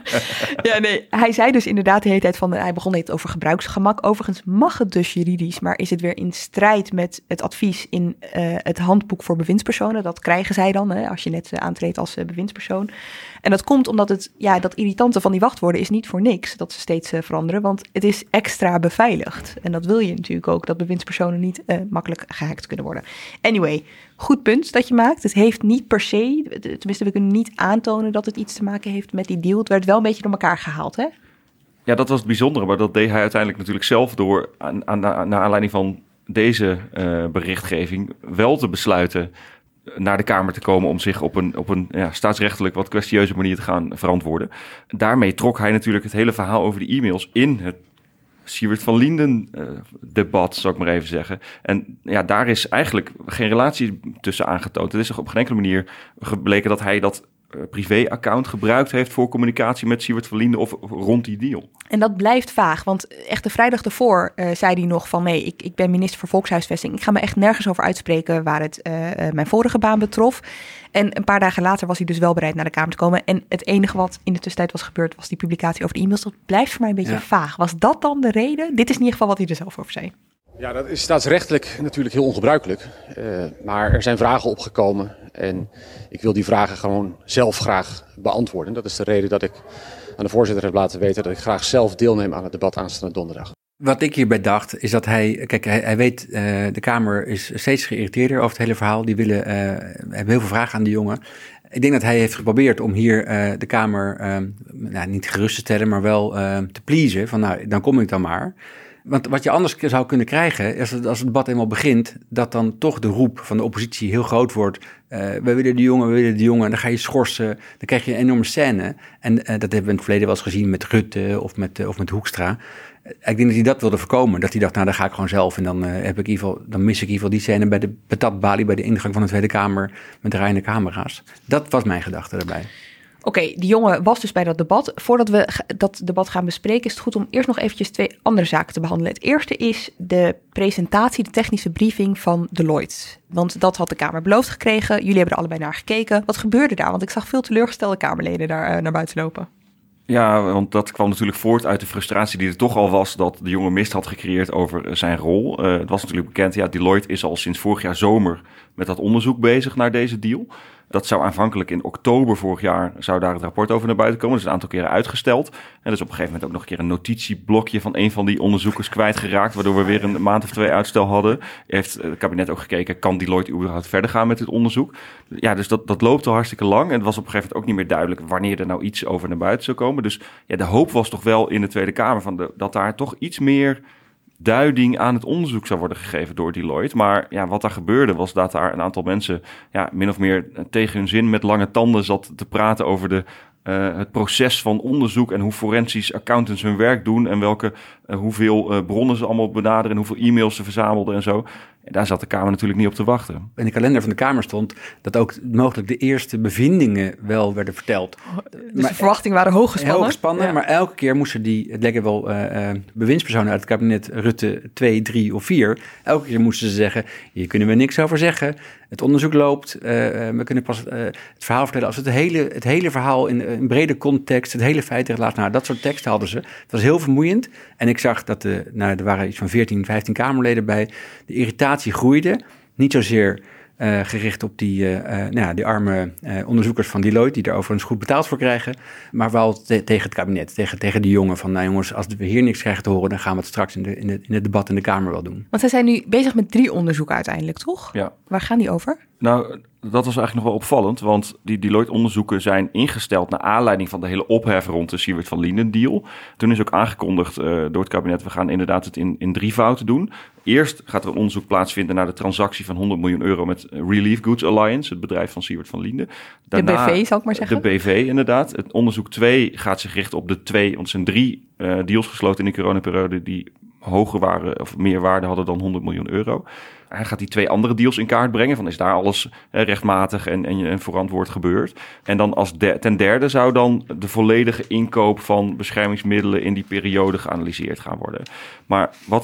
Ja, nee. Hij zei dus inderdaad de hele tijd hij begon net over gebruiksgemak. Overigens mag het dus juridisch, maar is het weer in strijd met het advies in het handboek voor bewindspersonen. Dat krijgen zij dan, als je net aantreedt als bewindspersoon. En dat komt omdat dat irritante van die wachtwoorden is niet voor niks, dat ze steeds veranderen, want het is extra beveiligd. En dat wil je natuurlijk ook, dat bewindspersonen niet makkelijk gehackt kunnen worden. Anyway, goed punt dat je maakt. Het heeft niet per se, tenminste we kunnen niet aantonen dat het iets te maken heeft met die deal. Het werd wel een beetje door elkaar gehaald, hè? Ja, dat was het bijzondere, maar dat deed hij uiteindelijk natuurlijk zelf door naar aanleiding van deze berichtgeving wel te besluiten naar de Kamer te komen om zich op een staatsrechtelijk wat kwestieuze manier te gaan verantwoorden. Daarmee trok hij natuurlijk het hele verhaal over de e-mails in het Siewert van Lienden debat, zou ik maar even zeggen. En ja, daar is eigenlijk geen relatie tussen aangetoond. Het is op geen enkele manier gebleken dat hij dat privé-account gebruikt heeft voor communicatie met Siewert van Lienden of rond die deal. En dat blijft vaag, want echt de vrijdag ervoor zei hij nog van nee, ik ben minister voor Volkshuisvesting. Ik ga me echt nergens over uitspreken waar het mijn vorige baan betrof. En een paar dagen later was hij dus wel bereid naar de Kamer te komen. En het enige wat in de tussentijd was gebeurd was die publicatie over de e-mails. Dat blijft voor mij een beetje vaag. Was dat dan de reden? Dit is in ieder geval wat hij er zelf over zei. Ja, dat is staatsrechtelijk natuurlijk heel ongebruikelijk. Maar er zijn vragen opgekomen en ik wil die vragen gewoon zelf graag beantwoorden. Dat is de reden dat ik aan de voorzitter heb laten weten dat ik graag zelf deelneem aan het debat aanstaande donderdag. Wat ik hierbij dacht, is dat hij weet, de Kamer is steeds geïrriteerder over het hele verhaal. Die hebben heel veel vragen aan de jongen. Ik denk dat hij heeft geprobeerd om hier de Kamer niet gerust te stellen, maar wel te pleasen. Van nou, dan kom ik dan maar. Want wat je anders zou kunnen krijgen, is dat als het debat eenmaal begint, dat dan toch de roep van de oppositie heel groot wordt. We willen die jongen, en dan ga je schorsen, dan krijg je een enorme scène. En dat hebben we in het verleden wel eens gezien met Rutte of met Hoekstra. Ik denk dat hij dat wilde voorkomen. Dat hij dacht, nou dan ga ik gewoon zelf en dan mis ik in ieder geval die scène bij de patatbalie bij de ingang van de Tweede Kamer met draaiende camera's. Dat was mijn gedachte erbij. Oké, die jongen was dus bij dat debat. Voordat we dat debat gaan bespreken, is het goed om eerst nog eventjes 2 andere zaken te behandelen. Het eerste is de presentatie, de technische briefing van Deloitte. Want dat had de Kamer beloofd gekregen. Jullie hebben er allebei naar gekeken. Wat gebeurde daar? Want ik zag veel teleurgestelde Kamerleden daar naar buiten lopen. Ja, want dat kwam natuurlijk voort uit de frustratie die er toch al was dat de jongen mist had gecreëerd over zijn rol. Het was natuurlijk bekend, Deloitte is al sinds vorig jaar zomer met dat onderzoek bezig naar deze deal. Dat zou aanvankelijk in oktober vorig jaar, zou daar het rapport over naar buiten komen. Dat is een aantal keren uitgesteld. En dus op een gegeven moment ook nog een keer een notitieblokje van een van die onderzoekers kwijtgeraakt, waardoor we weer een maand of 2 uitstel hadden. Heeft het kabinet ook gekeken, kan Deloitte überhaupt verder gaan met dit onderzoek? Ja, dus dat loopt al hartstikke lang. En het was op een gegeven moment ook niet meer duidelijk wanneer er nou iets over naar buiten zou komen. Dus ja, de hoop was toch wel in de Tweede Kamer dat daar toch iets meer duiding aan het onderzoek zou worden gegeven door Deloitte. Maar ja, wat daar gebeurde was dat daar een aantal mensen min of meer tegen hun zin met lange tanden zat te praten over het proces van onderzoek en hoe forensisch accountants hun werk doen en hoeveel bronnen ze allemaal benaderen en hoeveel e-mails ze verzamelden en zo. En daar zat de Kamer natuurlijk niet op te wachten. In de kalender van de Kamer stond dat ook mogelijk de eerste bevindingen wel werden verteld. Dus de verwachtingen waren hoog gespannen. Maar elke keer moesten het lekker wel bewindspersonen uit het kabinet Rutte 2, 3 of 4. Elke keer moesten ze zeggen, hier kunnen we niks over zeggen. Het onderzoek loopt, we kunnen pas het verhaal vertellen. Als het hele verhaal in een brede context, het hele feitrelaas, dat soort teksten hadden ze. Het was heel vermoeiend. En ik zag dat er waren iets van 14, 15 Kamerleden bij. De irritatie groeide. Niet zozeer gericht op die arme onderzoekers van Deloitte, die daar overigens goed betaald voor krijgen. Maar wel tegen het kabinet, tegen die jongen van, jongens, als we hier niks krijgen te horen, dan gaan we het straks in het debat in de Kamer wel doen. Want zij zijn nu bezig met 3 onderzoeken uiteindelijk, toch? Ja. Waar gaan die over? Nou, dat was eigenlijk nog wel opvallend, want die Deloitte-onderzoeken zijn ingesteld naar aanleiding van de hele ophef rond de Siewert van Lienden deal. Toen is ook aangekondigd door het kabinet, we gaan inderdaad het in 3 fouten doen. Eerst gaat er een onderzoek plaatsvinden naar de transactie van €100 miljoen met Relief Goods Alliance, het bedrijf van Siewert van Lienden. Daarna, de BV, zal ik maar zeggen. De BV, inderdaad. Het onderzoek 2 gaat zich richten op de 2, want er zijn 3 deals gesloten in de coronaperiode die hoger waren of meer waarde hadden dan €100 miljoen. Hij gaat die 2 andere deals in kaart brengen. Van is daar alles rechtmatig en verantwoord gebeurd. En dan ten derde zou dan de volledige inkoop van beschermingsmiddelen in die periode geanalyseerd gaan worden. Maar wat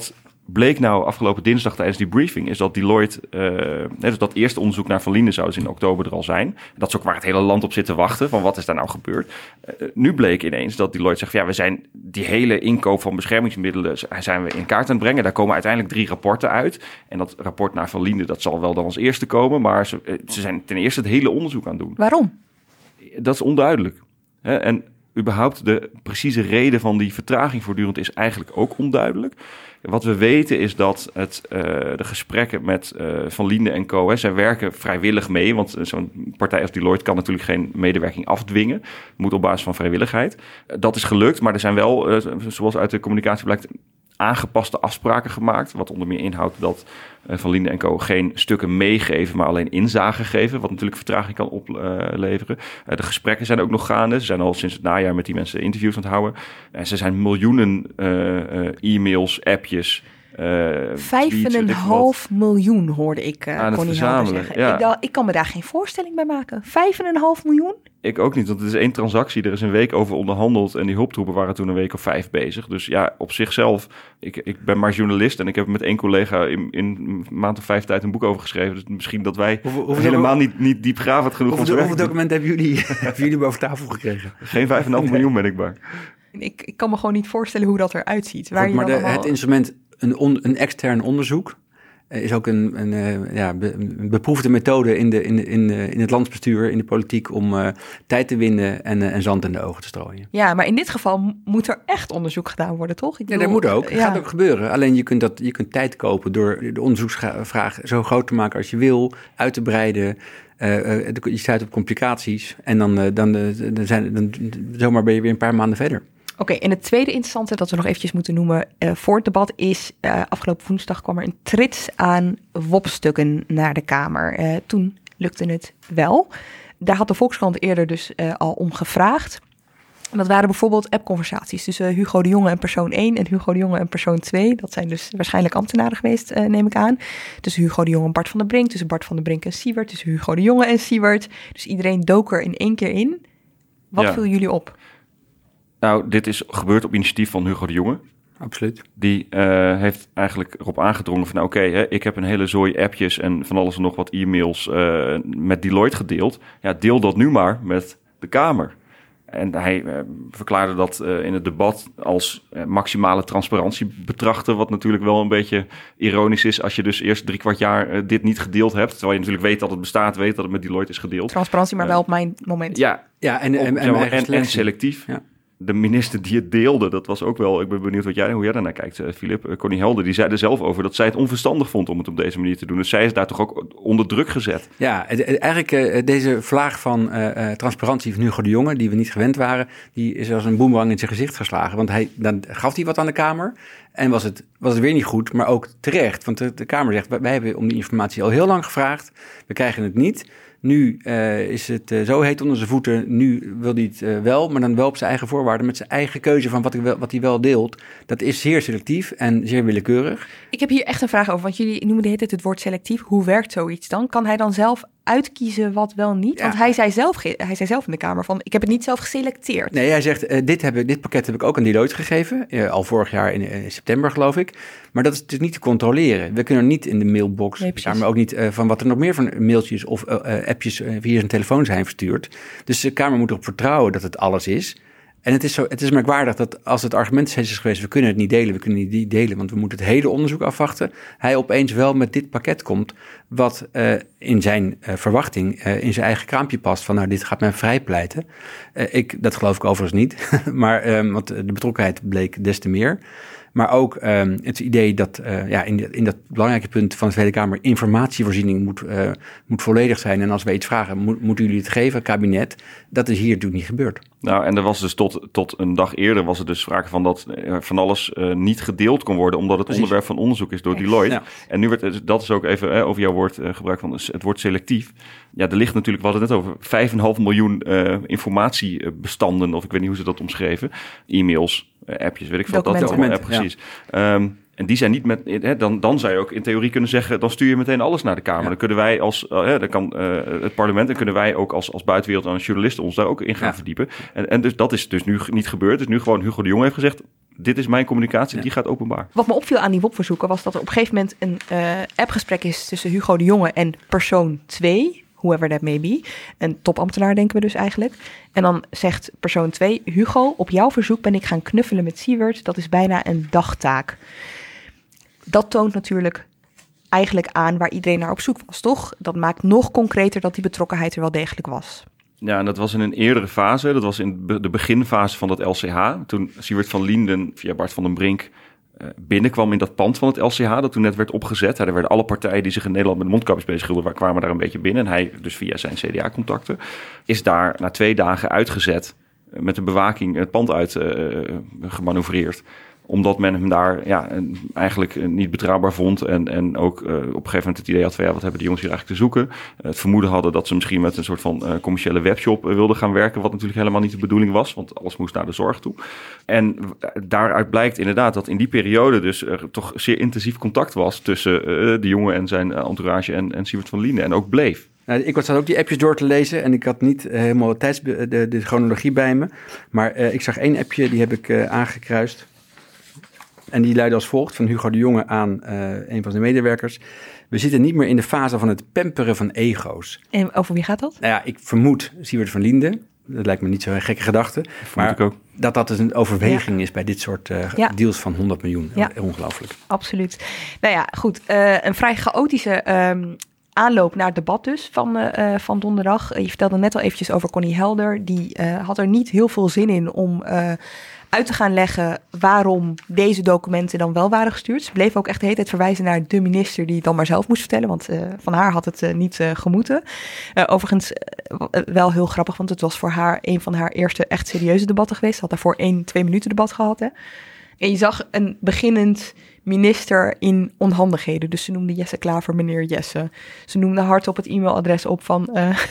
bleek nou afgelopen dinsdag tijdens die briefing, is dat Deloitte, dus dat eerste onderzoek naar Van Lienden zou dus in oktober er al zijn. Dat is ook waar het hele land op zit te wachten, van wat is daar nou gebeurd. Nu bleek ineens dat Deloitte zegt, ja, we zijn die hele inkoop van beschermingsmiddelen zijn we in kaart aan het brengen. Daar komen uiteindelijk 3 rapporten uit. En dat rapport naar Van Lienden, dat zal wel dan als eerste komen, maar ze zijn ten eerste het hele onderzoek aan het doen. Waarom? Dat is onduidelijk. En überhaupt de precieze reden van die vertraging voortdurend is eigenlijk ook onduidelijk. Wat we weten is dat de gesprekken met Van Lienden en co. Zij werken vrijwillig mee, want zo'n partij als Deloitte kan natuurlijk geen medewerking afdwingen. Het moet op basis van vrijwilligheid. Dat is gelukt, maar er zijn wel, zoals uit de communicatie blijkt, aangepaste afspraken gemaakt. Wat onder meer inhoudt dat Van Lienden en co. geen stukken meegeven, maar alleen inzage geven. Wat natuurlijk vertraging kan opleveren. De gesprekken zijn ook nog gaande. Ze zijn al sinds het najaar met die mensen interviews aan het houden. En ze zijn miljoenen e-mails, appjes. 5,5 miljoen hoorde ik Connie Helder zeggen. Ja. Ik kan me daar geen voorstelling bij maken. 5,5 miljoen? Ik ook niet, want het is 1 transactie. Er is een week over onderhandeld en die hulptroepen waren toen een week of 5 bezig. Dus ja, op zichzelf, ik ben maar journalist en ik heb met 1 collega in een maand of 5 tijd een boek over geschreven. Dus misschien dat wij helemaal niet diepgravend genoeg ons werk. Hoeveel documenten hebben jullie boven tafel gekregen? Geen 5,5 miljoen ben ik bang. Ik kan me gewoon niet voorstellen hoe dat eruit ziet. Het instrument, een extern onderzoek, is ook een beproefde methode in het landsbestuur, in de politiek, om tijd te winnen en zand in de ogen te strooien. Ja, maar in dit geval moet er echt onderzoek gedaan worden, toch? Dat moet ook. Dat gaat ook gebeuren. Alleen je kunt tijd kopen door de onderzoeksvraag zo groot te maken als je wil, uit te breiden. Je stuit op complicaties en dan zomaar ben je weer een paar maanden verder. Oké, en het tweede interessante dat we nog eventjes moeten noemen voor het debat is, afgelopen woensdag kwam er een trits aan WOP-stukken naar de Kamer. Toen lukte het wel. Daar had de Volkskrant eerder dus al om gevraagd. En dat waren bijvoorbeeld appconversaties tussen Hugo de Jonge en persoon 1 en Hugo de Jonge en persoon 2. Dat zijn dus waarschijnlijk ambtenaren geweest, neem ik aan. Tussen Hugo de Jonge en Bart van der Brink, tussen Bart van der Brink en Siewert, tussen Hugo de Jonge en Siewert. Dus iedereen dook er in 1 keer in. Wat viel jullie op? Nou, dit is gebeurd op initiatief van Hugo de Jonge. Absoluut. Die heeft eigenlijk erop aangedrongen van oké, ik heb een hele zooi appjes en van alles en nog wat e-mails met Deloitte gedeeld. Ja, deel dat nu maar met de Kamer. En hij verklaarde dat in het debat als maximale transparantie betrachten, wat natuurlijk wel een beetje ironisch is als je dus eerst 3/4 jaar dit niet gedeeld hebt. Terwijl je natuurlijk weet dat het bestaat, weet dat het met Deloitte is gedeeld. Transparantie, maar wel op mijn moment. Ja, en selectief. Ja. De minister die het deelde, dat was ook wel... Ik ben benieuwd hoe jij daarnaar kijkt, Filip. Connie Helder, die zei er zelf over dat zij het onverstandig vond om het op deze manier te doen. Dus zij is daar toch ook onder druk gezet. Ja, eigenlijk deze vlaag van transparantie van Hugo de Jonge, die we niet gewend waren, die is als een boemerang in zijn gezicht geslagen. Want dan gaf hij wat aan de Kamer en was het weer niet goed, maar ook terecht. Want de Kamer zegt, wij hebben om die informatie al heel lang gevraagd. We krijgen het niet. Nu is het zo heet onder zijn voeten. Nu wil hij het wel, maar dan wel op zijn eigen voorwaarden, met zijn eigen keuze van wat hij wel deelt. Dat is zeer selectief en zeer willekeurig. Ik heb hier echt een vraag over, want jullie noemen de hele tijd het woord selectief. Hoe werkt zoiets dan? Kan hij dan zelf uitkiezen wat wel niet? Ja. Want hij zei zelf in de Kamer van, ik heb het niet zelf geselecteerd. Nee, hij zegt, dit pakket heb ik ook aan Deloitte gegeven. Al vorig jaar in september, geloof ik. Maar dat is dus niet te controleren. We kunnen niet in de mailbox, maar ook niet van wat er nog meer van mailtjes of appjes via zijn telefoon zijn verstuurd. Dus de Kamer moet erop vertrouwen dat het alles is. En het is merkwaardig dat als het argument is geweest, we kunnen het niet delen, want we moeten het hele onderzoek afwachten. Hij opeens wel met dit pakket komt, wat in zijn verwachting in zijn eigen kraampje past. Van dit gaat mij vrijpleiten. Dat geloof ik overigens niet, maar want de betrokkenheid bleek des te meer. Maar ook het idee dat in dat belangrijke punt van de Tweede Kamer informatievoorziening moet volledig zijn. En als we iets vragen, moeten jullie het geven, kabinet. Dat is hier natuurlijk niet gebeurd. Nou, en er was dus tot een dag eerder was er dus sprake van dat van alles niet gedeeld kon worden, omdat het onderwerp van onderzoek is door Deloitte. Ja. En nu dat is ook even over jouw woord gebruik van het woord selectief. Ja, er ligt natuurlijk, we hadden het net over 5,5 miljoen informatiebestanden, of ik weet niet hoe ze dat omschreven, e-mails, appjes, weet ik veel. Dat allemaal, precies. Ja. En die zijn niet met... Dan zou je ook in theorie kunnen zeggen, dan stuur je meteen alles naar de Kamer. Ja. Dan kunnen wij dan kan het parlement en kunnen wij ook als buitenwereld en als journalisten ons daar ook in gaan verdiepen. En dus dat is dus nu niet gebeurd. Dus nu gewoon Hugo de Jonge heeft gezegd, dit is mijn communicatie, die gaat openbaar. Wat me opviel aan die WOP-verzoeken was dat er op een gegeven moment een appgesprek is tussen Hugo de Jonge en persoon 2, whoever that may be. Een topambtenaar denken we dus eigenlijk. En dan zegt persoon 2, Hugo, op jouw verzoek ben ik gaan knuffelen met Siewert. Dat is bijna een dagtaak. Dat toont natuurlijk eigenlijk aan waar iedereen naar op zoek was, toch? Dat maakt nog concreter dat die betrokkenheid er wel degelijk was. Ja, en dat was in een eerdere fase. Dat was in de beginfase van dat LCH. Toen Siewert van Lienden via Bart van den Brink binnenkwam in dat pand van het LCH, dat toen net werd opgezet. Er werden alle partijen die zich in Nederland met mondkapjes bezighielden, kwamen daar een beetje binnen. En hij, dus via zijn CDA-contacten, is daar na 2 dagen uitgezet, met de bewaking het pand uit gemanoeuvreerd. Omdat men hem daar eigenlijk niet betrouwbaar vond. En ook op een gegeven moment het idee had van wat hebben die jongens hier eigenlijk te zoeken. Het vermoeden hadden dat ze misschien met een soort van commerciële webshop wilden gaan werken. Wat natuurlijk helemaal niet de bedoeling was. Want alles moest naar de zorg toe. En daaruit blijkt inderdaad dat in die periode dus er toch zeer intensief contact was tussen de jongen en zijn entourage en Siewert van Lienden. En ook bleef. Nou, ik zat ook die appjes door te lezen en ik had niet helemaal de chronologie bij me. Maar ik zag 1 appje, die heb ik aangekruist. En die luidde als volgt van Hugo de Jonge aan een van zijn medewerkers. We zitten niet meer in de fase van het pamperen van ego's. En over wie gaat dat? Nou ja, ik vermoed Siewert van Lienden. Dat lijkt me niet zo'n gekke gedachte. Maar dat dus een overweging is bij dit soort deals van 100 miljoen. Ja. Ongelooflijk. Absoluut. Nou ja, goed. Een vrij chaotische aanloop naar het debat dus van donderdag. Je vertelde net al eventjes over Connie Helder. Die had er niet heel veel zin in om uit te gaan leggen waarom deze documenten dan wel waren gestuurd. Ze bleef ook echt de hele tijd verwijzen naar de minister die het dan maar zelf moest vertellen, want van haar had het niet gemoeten. Overigens wel heel grappig, want het was voor haar een van haar eerste echt serieuze debatten geweest. Ze had daarvoor 1-2 minuten debat gehad. Hè? En je zag een beginnend minister in onhandigheden. Dus ze noemde Jesse Klaver meneer Jesse. Ze noemde hardop het e-mailadres op van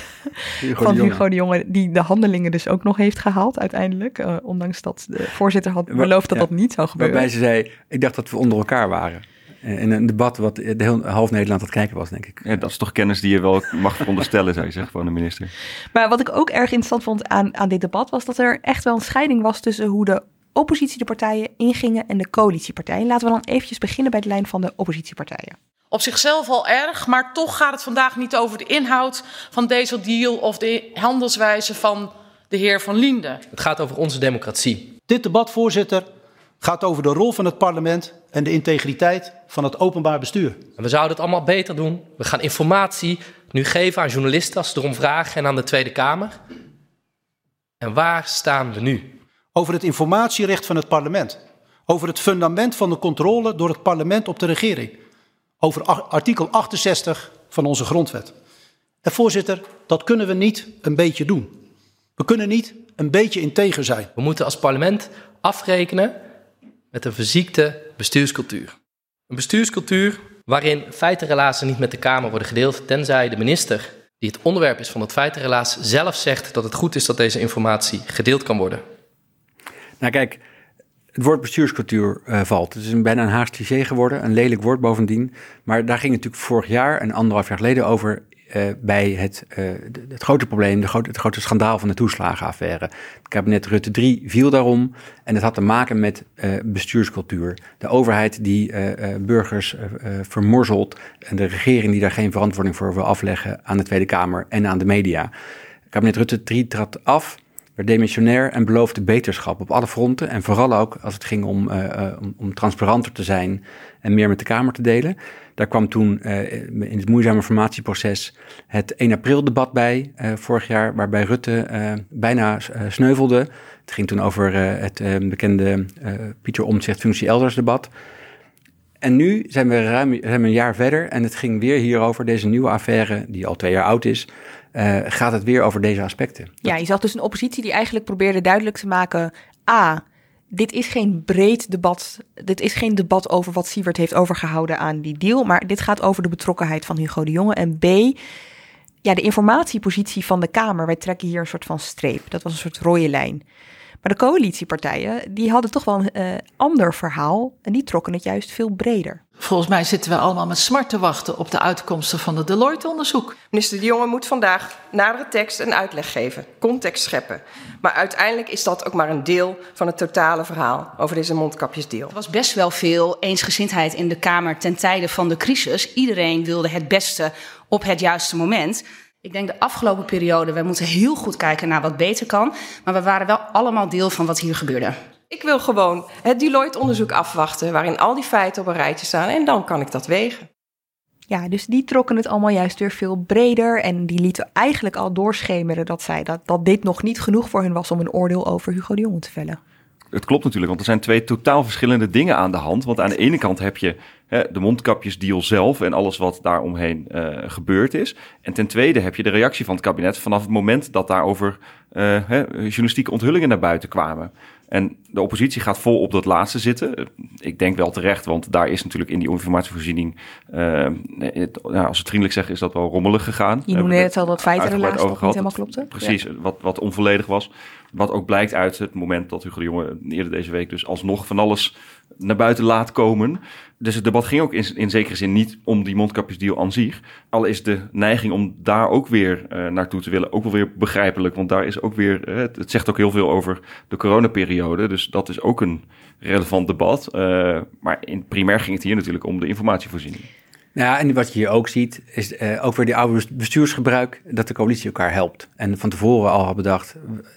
Hugo de Jonge, die de handelingen dus ook nog heeft gehaald uiteindelijk. Ondanks dat de voorzitter had beloofd dat dat niet zou gebeuren. Waarbij ze zei, ik dacht dat we onder elkaar waren. In een debat wat half Nederland aan het kijken was, denk ik. Ja, dat is toch kennis die je wel mag veronderstellen, zou je zeggen, van de minister. Maar wat ik ook erg interessant vond aan dit debat was dat er echt wel een scheiding was tussen hoe de oppositie de partijen ingingen en de coalitiepartijen. Laten we dan eventjes beginnen bij de lijn van de oppositiepartijen. Op zichzelf al erg, maar toch gaat het vandaag niet over de inhoud van deze deal of de handelswijze van de heer Van Lienden. Het gaat over onze democratie. Dit debat, voorzitter, gaat over de rol van het parlement en de integriteit van het openbaar bestuur. En we zouden het allemaal beter doen. We gaan informatie nu geven aan journalisten als ze erom vragen en aan de Tweede Kamer. En waar staan we nu? Over het informatierecht van het parlement. Over het fundament van de controle door het parlement op de regering. Over artikel 68 van onze grondwet. En voorzitter, dat kunnen we niet een beetje doen. We kunnen niet een beetje integer zijn. We moeten als parlement afrekenen met een verziekte bestuurscultuur. Een bestuurscultuur waarin feitenrelazen niet met de Kamer worden gedeeld, tenzij de minister, die het onderwerp is van het feitenrelaas, zelf zegt dat het goed is dat deze informatie gedeeld kan worden. Nou kijk, het woord bestuurscultuur valt. Het is bijna een Haags cliché geworden, een lelijk woord bovendien. Maar daar ging het natuurlijk vorig jaar en 1,5 jaar geleden over bij het grote probleem, het grote schandaal van de toeslagenaffaire. Het kabinet Rutte 3 viel daarom en het had te maken met bestuurscultuur. De overheid die burgers vermorzelt en de regering die daar geen verantwoording voor wil afleggen aan de Tweede Kamer en aan de media. Het kabinet Rutte 3 trad af, werd demissionair en beloofde beterschap op alle fronten. En vooral ook als het ging om transparanter te zijn en meer met de Kamer te delen. Daar kwam toen in het moeizame formatieproces het 1 april debat bij vorig jaar, waarbij Rutte bijna sneuvelde. Het ging toen over het bekende Pieter Omtzigt functie elders debat. En nu zijn we ruim een jaar verder en het ging weer hierover, deze nieuwe affaire, die al 2 jaar oud is, gaat het weer over deze aspecten. Ja, je zag dus een oppositie die eigenlijk probeerde duidelijk te maken, dit is geen breed debat, dit is geen debat over wat Siewert heeft overgehouden aan die deal, maar dit gaat over de betrokkenheid van Hugo de Jonge. En B, de informatiepositie van de Kamer, wij trekken hier een soort van streep. Dat was een soort rode lijn. Maar de coalitiepartijen, die hadden toch wel een ander verhaal en die trokken het juist veel breder. Volgens mij zitten we allemaal met smart te wachten op de uitkomsten van het Deloitte-onderzoek. Minister De Jonge moet vandaag nadere tekst en uitleg geven, context scheppen. Maar uiteindelijk is dat ook maar een deel van het totale verhaal over deze mondkapjesdeal. Er was best wel veel eensgezindheid in de Kamer ten tijde van de crisis. Iedereen wilde het beste op het juiste moment. Ik denk de afgelopen periode, we moeten heel goed kijken naar wat beter kan. Maar we waren wel allemaal deel van wat hier gebeurde. Ik wil gewoon het Deloitte-onderzoek afwachten waarin al die feiten op een rijtje staan en dan kan ik dat wegen. Ja, dus die trokken het allemaal juist weer veel breder en die lieten eigenlijk al doorschemeren dat dit nog niet genoeg voor hun was om een oordeel over Hugo de Jonge te vellen. Het klopt natuurlijk, want er zijn 2 totaal verschillende dingen aan de hand. Want aan de ene kant heb je de mondkapjesdeal zelf en alles wat daaromheen gebeurd is. En ten tweede heb je de reactie van het kabinet vanaf het moment dat daarover journalistieke onthullingen naar buiten kwamen. En de oppositie gaat vol op dat laatste zitten. Ik denk wel terecht, want daar is natuurlijk in die informatievoorziening, als het vriendelijk zeggen, is dat wel rommelig gegaan. Je noemde het al dat feitenrelaas toch niet helemaal klopte. Precies, ja. wat onvolledig was. Wat ook blijkt uit het moment dat Hugo de Jonge eerder deze week dus alsnog van alles naar buiten laat komen. Dus het debat ging ook in zekere zin niet om die mondkapjesdeal aan zich. Al is de neiging om daar ook weer naartoe te willen ook wel weer begrijpelijk. Want daar is ook weer, het zegt ook heel veel over de coronaperiode. Dus dat is ook een relevant debat. Maar in primair ging het hier natuurlijk om de informatievoorziening. Ja, en wat je hier ook ziet, is ook weer die oude bestuursgebruik, dat de coalitie elkaar helpt. En van tevoren al had bedacht,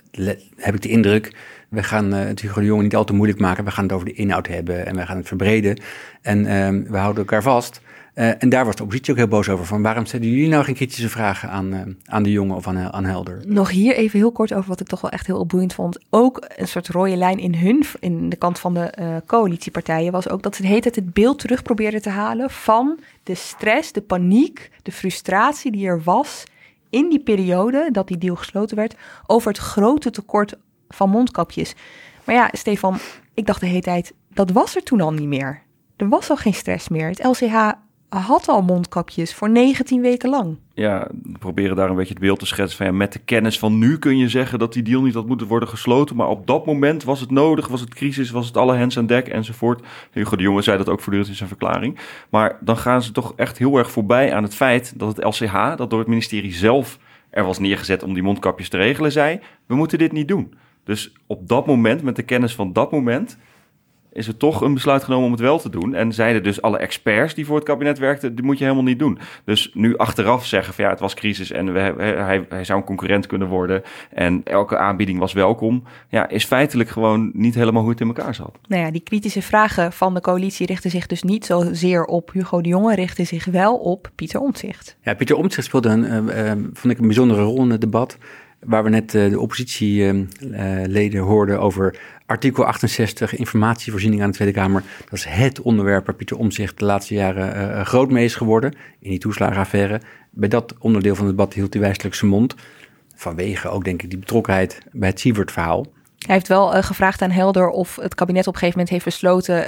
heb ik de indruk, we gaan het Hugo de Jonge niet al te moeilijk maken. We gaan het over de inhoud hebben en we gaan het verbreden. En we houden elkaar vast. En daar was de oppositie ook heel boos over. Van waarom stellen jullie nou geen kritische vragen aan de Jonge of aan Helder? Nog hier even heel kort over wat ik toch wel echt heel boeiend vond. Ook een soort rode lijn in de kant van de coalitiepartijen was ook dat ze de hele tijd het beeld terug probeerden te halen van de stress, de paniek, de frustratie die er was in die periode dat die deal gesloten werd over het grote tekort van mondkapjes. Maar ja, Stefan, ik dacht de hele tijd, dat was er toen al niet meer. Er was al geen stress meer. Het LCH had al mondkapjes voor 19 weken lang. Ja, we proberen daar een beetje het beeld te schetsen van met de kennis van nu kun je zeggen dat die deal niet had moeten worden gesloten, maar op dat moment was het nodig, was het crisis, was het alle hens aan dek enzovoort. Hugo de Jonge zei dat ook voortdurend in zijn verklaring. Maar dan gaan ze toch echt heel erg voorbij aan het feit dat het LCH, dat door het ministerie zelf er was neergezet om die mondkapjes te regelen, zei, we moeten dit niet doen. Dus op dat moment, met de kennis van dat moment, is er toch een besluit genomen om het wel te doen. En zeiden dus alle experts die voor het kabinet werkten, die moet je helemaal niet doen. Dus nu achteraf zeggen van het was crisis en hij zou een concurrent kunnen worden en elke aanbieding was welkom. Ja, is feitelijk gewoon niet helemaal hoe het in elkaar zat. Nou ja, die kritische vragen van de coalitie richten zich dus niet zozeer op Hugo de Jonge, richten zich wel op Pieter Omtzigt. Ja, Pieter Omtzigt speelde vond ik een bijzondere rol in het debat. Waar we net de oppositieleden hoorden over artikel 68, informatievoorziening aan de Tweede Kamer. Dat is het onderwerp waar Pieter Omtzigt de laatste jaren groot mee is geworden. In die toeslagenaffaire. Bij dat onderdeel van het debat hield hij wijselijk zijn mond. Vanwege ook, denk ik, die betrokkenheid bij het Siewert-verhaal. Hij heeft wel gevraagd aan Helder of het kabinet op een gegeven moment heeft besloten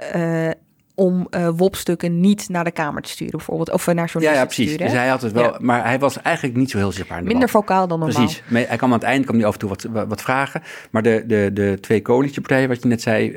om WOP-stukken niet naar de Kamer te sturen, bijvoorbeeld, of naar journalisten ja, precies. te sturen. Dus hij had het wel, maar hij was eigenlijk niet zo heel zichtbaar in de minder vocaal dan normaal. Precies. Hij kwam aan het eind af en toe wat vragen. Maar de 2 coalitiepartijen, wat je net zei,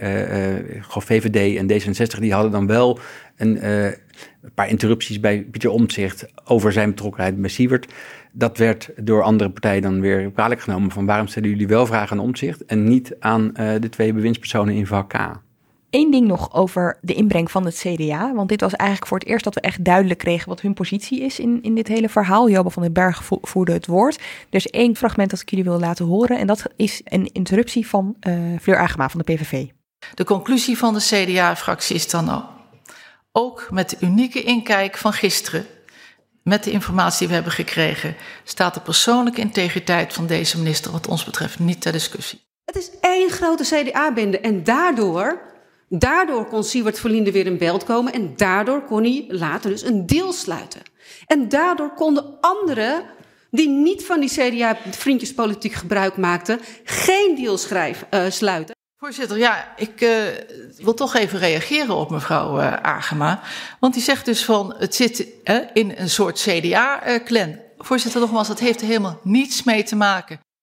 VVD en D66, die hadden dan wel een paar interrupties bij Pieter Omtzigt over zijn betrokkenheid bij Siewert. Dat werd door andere partijen dan weer kwalijk genomen van waarom stellen jullie wel vragen aan Omtzigt en niet aan de 2 bewindspersonen in vak K. Eén ding nog over de inbreng van het CDA. Want dit was eigenlijk voor het eerst dat we echt duidelijk kregen wat hun positie is in dit hele verhaal. Joba van den Berg voerde het woord. Er is 1 fragment dat ik jullie wil laten horen. En dat is een interruptie van Fleur Agema van de PVV. De conclusie van de CDA-fractie is dan al, ook met de unieke inkijk van gisteren, met de informatie die we hebben gekregen, staat de persoonlijke integriteit van deze minister wat ons betreft niet ter discussie. Het is 1 grote CDA-bende en daardoor kon Siewert van Linden weer in beeld komen en daardoor kon hij later dus een deal sluiten. En daardoor konden anderen die niet van die CDA-vriendjespolitiek gebruik maakten, geen deal sluiten. Voorzitter, ja, ik wil toch even reageren op mevrouw Agema. Want die zegt dus van, het zit in een soort CDA-clan. Voorzitter, nogmaals, dat heeft er helemaal niets mee te maken.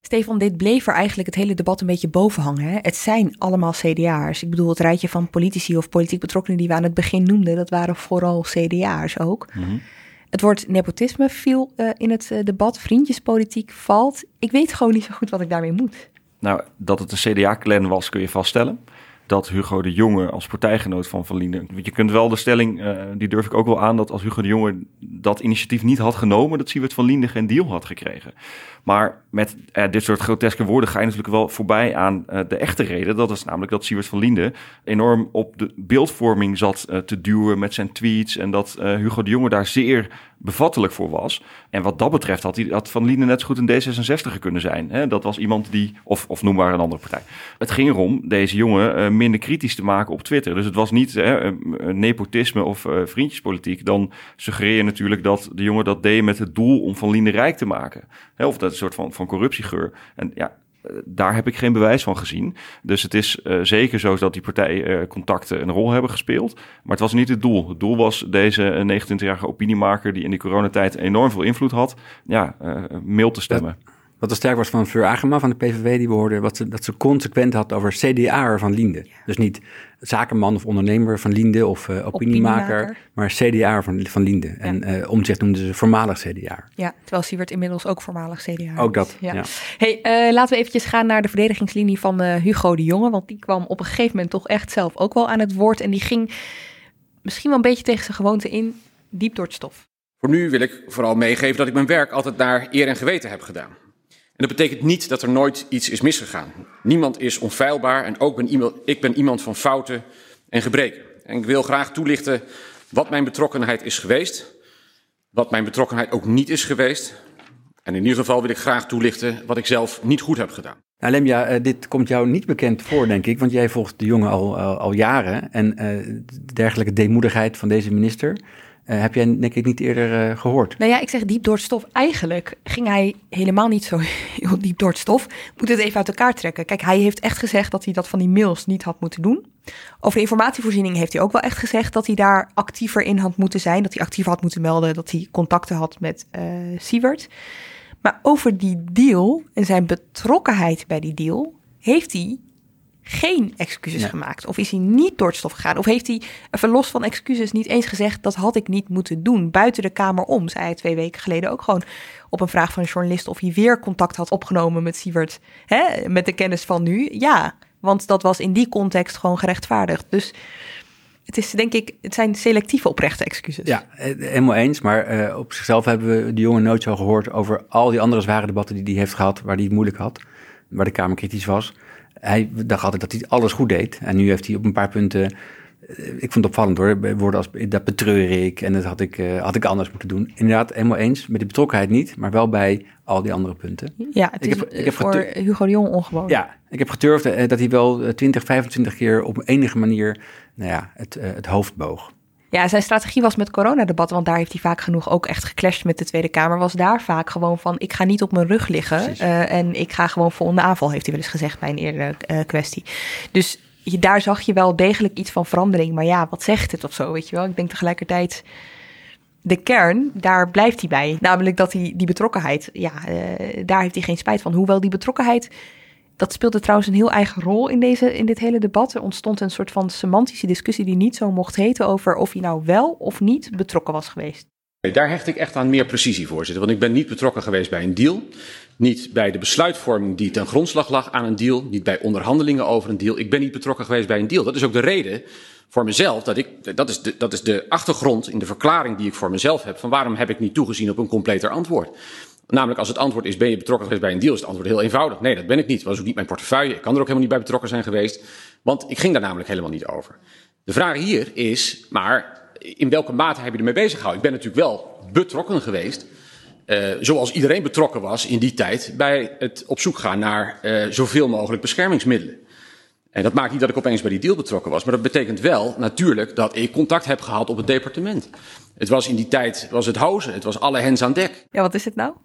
Stefan, dit bleef er eigenlijk het hele debat een beetje boven hangen. Hè? Het zijn allemaal CDA'ers. Ik bedoel, het rijtje van politici of politiek betrokkenen die we aan het begin noemden, dat waren vooral CDA'ers ook. Mm-hmm. Het woord nepotisme viel in het debat. Vriendjespolitiek valt. Ik weet gewoon niet zo goed wat ik daarmee moet. Nou, dat het een CDA-clan was, kun je vaststellen. Dat Hugo de Jonge als partijgenoot van Linden... Je kunt wel de stelling, die durf ik ook wel aan, dat als Hugo de Jonge dat initiatief niet had genomen, dat Siewert van Linden geen deal had gekregen. Maar met dit soort groteske woorden ga je natuurlijk wel voorbij aan de echte reden. Dat is namelijk dat Siewert van Linden enorm op de beeldvorming zat te duwen met zijn tweets. En dat Hugo de Jonge daar zeer bevattelijk voor was. En wat dat betreft had Van Linden net zo goed een D66er kunnen zijn. Hè? Dat was iemand die, of noem maar een andere partij. Het ging erom deze jongen minder kritisch te maken op Twitter. Dus het was niet nepotisme of vriendjespolitiek. Dan suggereer je natuurlijk dat de jongen dat deed met het doel om Van Linden rijk te maken. Hè? Of dat een soort van corruptiegeur. En ja, daar heb ik geen bewijs van gezien. Dus het is zeker zo dat die partijcontacten een rol hebben gespeeld. Maar het was niet het doel. Het doel was deze 29-jarige opiniemaker die in die coronatijd enorm veel invloed had, mild te stemmen. Wat er sterk was van Fleur Agema van de PVV, die we hoorden, dat ze consequent had over CDA'er van Linden. Ja. Dus niet zakenman of ondernemer van Linden of opiniemaker, maar CDA'er van Linden. Ja. En Omtzigt noemde ze voormalig CDA'er. Ja, terwijl Siewert inmiddels ook voormalig CDA'er ook dat, ja. Hey, laten we eventjes gaan naar de verdedigingslinie van Hugo de Jonge, want die kwam op een gegeven moment toch echt zelf ook wel aan het woord. En die ging misschien wel een beetje tegen zijn gewoonte in, diep door het stof. Voor nu wil ik vooral meegeven dat ik mijn werk altijd naar eer en geweten heb gedaan. En dat betekent niet dat er nooit iets is misgegaan. Niemand is onfeilbaar en ook ik ben iemand van fouten en gebreken. En ik wil graag toelichten wat mijn betrokkenheid is geweest, wat mijn betrokkenheid ook niet is geweest. En in ieder geval wil ik graag toelichten wat ik zelf niet goed heb gedaan. Nou, Lemja, dit komt jou niet bekend voor, denk ik, want jij volgt de jongen al jaren. En dergelijke deemoedigheid van deze minister heb jij denk ik niet eerder gehoord. Nou ja, ik zeg diep door het stof. Eigenlijk ging hij helemaal niet zo heel diep door het stof. Moet het even uit elkaar trekken. Kijk, hij heeft echt gezegd dat hij dat van die mails niet had moeten doen. Over de informatievoorziening heeft hij ook wel echt gezegd dat hij daar actiever in had moeten zijn. Dat hij actiever had moeten melden, dat hij contacten had met Siewert. Maar over die deal en zijn betrokkenheid bij die deal heeft hij geen excuses gemaakt. Of is hij niet door het stof gegaan. Of heeft hij, even los van excuses, niet eens gezegd, dat had ik niet moeten doen. Buiten de Kamer om, zei hij 2 weken geleden ook gewoon op een vraag van een journalist of hij weer contact had opgenomen met Siewert. Met de kennis van nu. Ja, want dat was in die context gewoon gerechtvaardigd. Dus het is, denk ik, het zijn selectieve oprechte excuses. Ja, helemaal eens. Maar op zichzelf hebben we de jongen nooit zo gehoord over al die andere zware debatten die hij heeft gehad, waar hij het moeilijk had, waar de Kamer kritisch was. Hij dacht altijd dat hij alles goed deed. En nu heeft hij op een paar punten, ik vond het opvallend hoor, woorden als dat betreur ik en dat had ik anders moeten doen. Inderdaad, helemaal eens, met die betrokkenheid niet, maar wel bij al die andere punten. Ja, het is voor Hugo de Jonge ongewoon. Ja, ik heb geturfd dat hij wel 20, 25 keer op enige manier het hoofd boog. Ja, zijn strategie was met coronadebatten, want daar heeft hij vaak genoeg ook echt geclashed met de Tweede Kamer, was daar vaak gewoon van, ik ga niet op mijn rug liggen en ik ga gewoon vol in de aanval, heeft hij wel eens gezegd bij een eerdere kwestie. Dus daar zag je wel degelijk iets van verandering, maar ja, wat zegt het of zo, weet je wel? Ik denk tegelijkertijd, de kern, daar blijft hij bij. Namelijk dat hij die betrokkenheid, daar heeft hij geen spijt van. Hoewel die betrokkenheid, dat speelde trouwens een heel eigen rol in dit hele debat. Er ontstond een soort van semantische discussie die niet zo mocht heten over of hij nou wel of niet betrokken was geweest. Daar hecht ik echt aan meer precisie, voorzitter. Want ik ben niet betrokken geweest bij een deal. Niet bij de besluitvorming die ten grondslag lag aan een deal. Niet bij onderhandelingen over een deal. Ik ben niet betrokken geweest bij een deal. Dat is ook de reden voor mezelf, dat is de achtergrond in de verklaring die ik voor mezelf heb, van waarom heb ik niet toegezien op een completer antwoord. Namelijk als het antwoord is, ben je betrokken geweest bij een deal, is het antwoord heel eenvoudig. Nee, dat ben ik niet. Dat was ook niet mijn portefeuille. Ik kan er ook helemaal niet bij betrokken zijn geweest. Want ik ging daar namelijk helemaal niet over. De vraag hier is, maar in welke mate heb je ermee bezig gehouden? Ik ben natuurlijk wel betrokken geweest, zoals iedereen betrokken was in die tijd, bij het op zoek gaan naar zoveel mogelijk beschermingsmiddelen. En dat maakt niet dat ik opeens bij die deal betrokken was, maar dat betekent wel natuurlijk dat ik contact heb gehad op het departement. Het was in die tijd, was het hozen, het was alle hens aan dek. Ja, wat is het nou?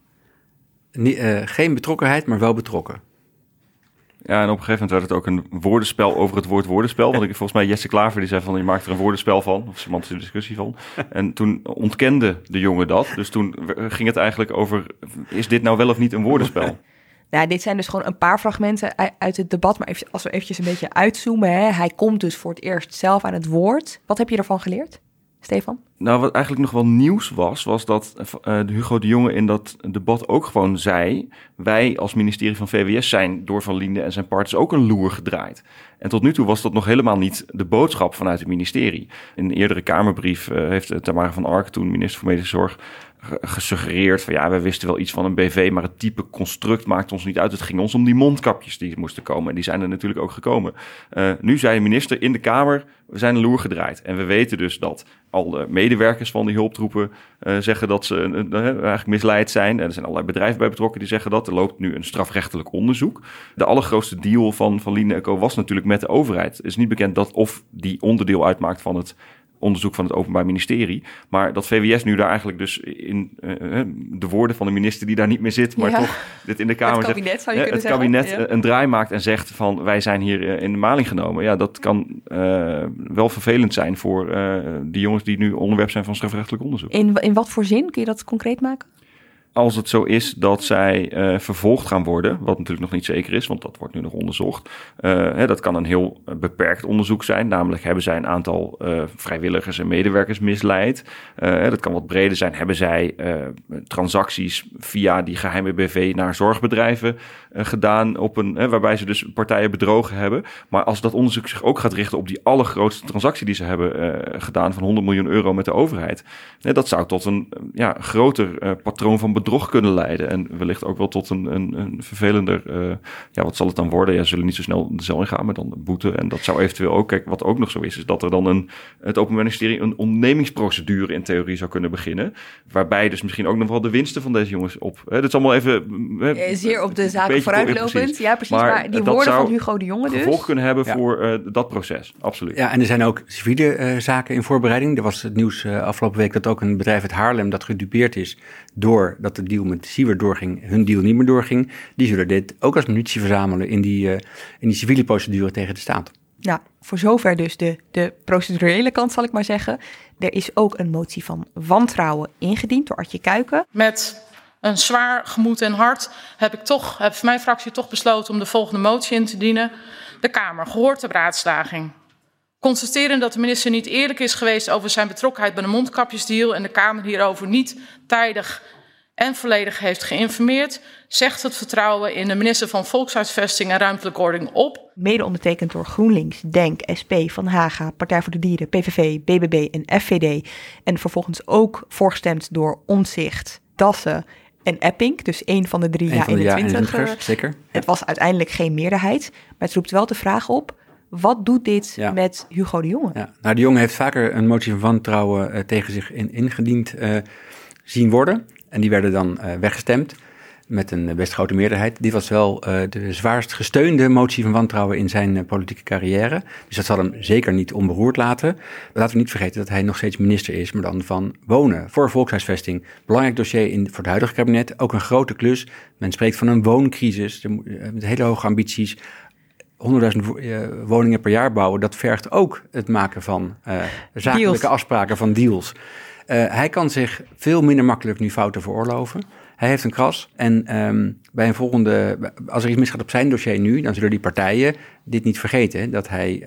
Geen betrokkenheid, maar wel betrokken. Ja, en op een gegeven moment werd het ook een woordenspel over het woord woordenspel. Want volgens mij Jesse Klaver die zei van, je maakt er een woordenspel van, of semantische discussie van. En toen ontkende de jongen dat. Dus toen ging het eigenlijk over, is dit nou wel of niet een woordenspel? Nou, dit zijn dus gewoon een paar fragmenten uit het debat. Maar als we eventjes een beetje uitzoomen. Hè, hij komt dus voor het eerst zelf aan het woord. Wat heb je ervan geleerd, Stefan? Nou, wat eigenlijk nog wel nieuws was dat Hugo de Jonge in dat debat ook gewoon zei... wij als ministerie van VWS zijn door Van Liende en zijn partners ook een loer gedraaid. En tot nu toe was dat nog helemaal niet de boodschap vanuit het ministerie. In een eerdere Kamerbrief heeft Tamara van Ark, toen minister voor Medische Zorg, gesuggereerd van wij wisten wel iets van een BV, maar het type construct maakt ons niet uit. Het ging ons om die mondkapjes die moesten komen. En die zijn er natuurlijk ook gekomen. Nu zei de minister in de Kamer, we zijn een loer gedraaid. En we weten dus dat al de medewerkers van die hulptroepen zeggen dat ze eigenlijk misleid zijn. En er zijn allerlei bedrijven bij betrokken die zeggen dat. Er loopt nu een strafrechtelijk onderzoek. De allergrootste deal van Liende & Co was natuurlijk met de overheid. Het is niet bekend dat of die onderdeel uitmaakt van het onderzoek van het Openbaar Ministerie. Maar dat VWS nu daar eigenlijk dus in de woorden van de minister die daar niet meer zit, maar toch dit in de Kamer het kabinet, zegt, zou je kunnen het kabinet zeggen. Een draai maakt en zegt van wij zijn hier in de maling genomen. Ja, dat kan wel vervelend zijn voor die jongens die nu onderwerp zijn van strafrechtelijk onderzoek. In wat voor zin? Kun je dat concreet maken? Als het zo is dat zij vervolgd gaan worden, wat natuurlijk nog niet zeker is, want dat wordt nu nog onderzocht. Dat kan een heel beperkt onderzoek zijn. Namelijk hebben zij een aantal vrijwilligers en medewerkers misleid. Dat kan wat breder zijn. Hebben zij transacties via die geheime BV naar zorgbedrijven gedaan, waarbij ze dus partijen bedrogen hebben. Maar als dat onderzoek zich ook gaat richten op die allergrootste transactie die ze hebben gedaan van 100 miljoen euro met de overheid. Dat zou tot een groter patroon van bedrog kunnen leiden. En wellicht ook wel tot een vervelender... wat zal het dan worden? Ja, ze zullen niet zo snel de cel ingaan, maar dan de boete. En dat zou eventueel ook... Kijk, wat ook nog zo is dat er dan het Openbaar Ministerie een ondernemingsprocedure in theorie zou kunnen beginnen. Waarbij dus misschien ook nog wel de winsten van deze jongens op... dat is allemaal even... zeer op de zaken vooruitlopend. Ja, precies. Maar die woorden van Hugo de Jonge dus... gevolg kunnen hebben voor dat proces. Absoluut. Ja, en er zijn ook civiele zaken in voorbereiding. Er was het nieuws afgelopen week dat ook een bedrijf uit Haarlem dat gedupeerd is door dat de deal met Siewert doorging, hun deal niet meer doorging. Die zullen dit ook als munitie verzamelen in die civiele procedure tegen de staat. Ja, voor zover dus de procedurele kant, zal ik maar zeggen. Er is ook een motie van wantrouwen ingediend door Artje Kuiken. Met een zwaar gemoed en hart heeft mijn fractie toch besloten om de volgende motie in te dienen. De Kamer, gehoord de beraadslaging. Constateren dat de minister niet eerlijk is geweest over zijn betrokkenheid bij de mondkapjesdeal en de Kamer hierover niet tijdig en volledig heeft geïnformeerd, zegt het vertrouwen in de minister van Volkshuisvesting en Ruimtelijke Ordening op. Mede ondertekend door GroenLinks, DENK, SP, Van Haga, Partij voor de Dieren, PVV, BBB en FVD. En vervolgens ook voorgestemd door Omtzigt, Dassen en Epping. Dus één van de drie Ja21. Zeker. Het was uiteindelijk geen meerderheid, maar het roept wel de vraag op: wat doet dit met Hugo de Jonge? Ja. Nou, de Jonge heeft vaker een motie van wantrouwen tegen zich ingediend zien worden. En die werden dan weggestemd met een best grote meerderheid. Dit was wel de zwaarst gesteunde motie van wantrouwen in zijn politieke carrière. Dus dat zal hem zeker niet onberoerd laten. Laten we niet vergeten dat hij nog steeds minister is, maar dan van wonen. Voor volkshuisvesting. Belangrijk dossier voor het huidige kabinet. Ook een grote klus. Men spreekt van een wooncrisis met hele hoge ambities. 100.000 woningen per jaar bouwen, dat vergt ook het maken van zakelijke afspraken, van deals. Hij kan zich veel minder makkelijk nu fouten veroorloven. Hij heeft een kras en bij een volgende, als er iets misgaat op zijn dossier nu, dan zullen die partijen dit niet vergeten, dat hij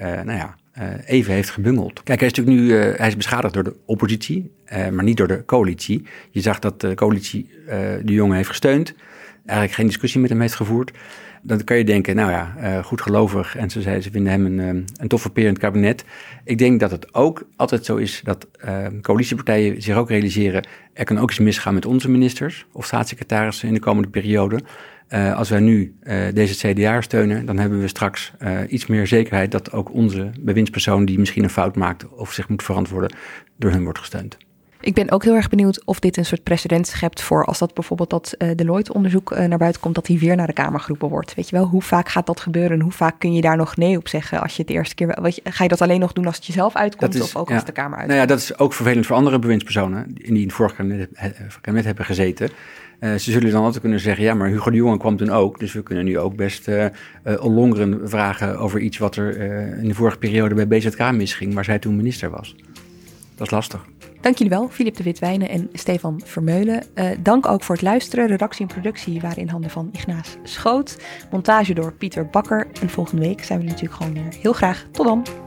even heeft gebungeld. Kijk, hij is natuurlijk nu hij is beschadigd door de oppositie, maar niet door de coalitie. Je zag dat de coalitie de Jonge heeft gesteund, eigenlijk geen discussie met hem heeft gevoerd. Dan kan je denken, goed gelovig. En ze vinden hem een tof verperend kabinet. Ik denk dat het ook altijd zo is dat coalitiepartijen zich ook realiseren, er kan ook iets misgaan met onze ministers of staatssecretarissen in de komende periode. Als wij nu deze CDA steunen, dan hebben we straks iets meer zekerheid dat ook onze bewindspersoon die misschien een fout maakt of zich moet verantwoorden, door hun wordt gesteund. Ik ben ook heel erg benieuwd of dit een soort precedent schept voor als dat bijvoorbeeld dat Deloitte-onderzoek naar buiten komt, dat hij weer naar de Kamer geroepen wordt. Weet je wel, hoe vaak gaat dat gebeuren en hoe vaak kun je daar nog nee op zeggen als je het de eerste keer... Ga je dat alleen nog doen als het jezelf uitkomt of ook als de Kamer uitkomt? Nou ja, dat is ook vervelend voor andere bewindspersonen die in het vorige kabinet hebben gezeten. Ze zullen dan altijd kunnen zeggen, ja, maar Hugo de Jonge kwam toen ook, dus we kunnen nu ook best Ollongren vragen over iets wat er in de vorige periode bij BZK misging, waar zij toen minister was. Dat is lastig. Dank jullie wel, Filip de Witwijnen en Stefan Vermeulen. Dank ook voor het luisteren. Redactie en productie waren in handen van Ignaas Schoot. Montage door Pieter Bakker. En volgende week zijn we er natuurlijk gewoon weer. Heel graag. Tot dan.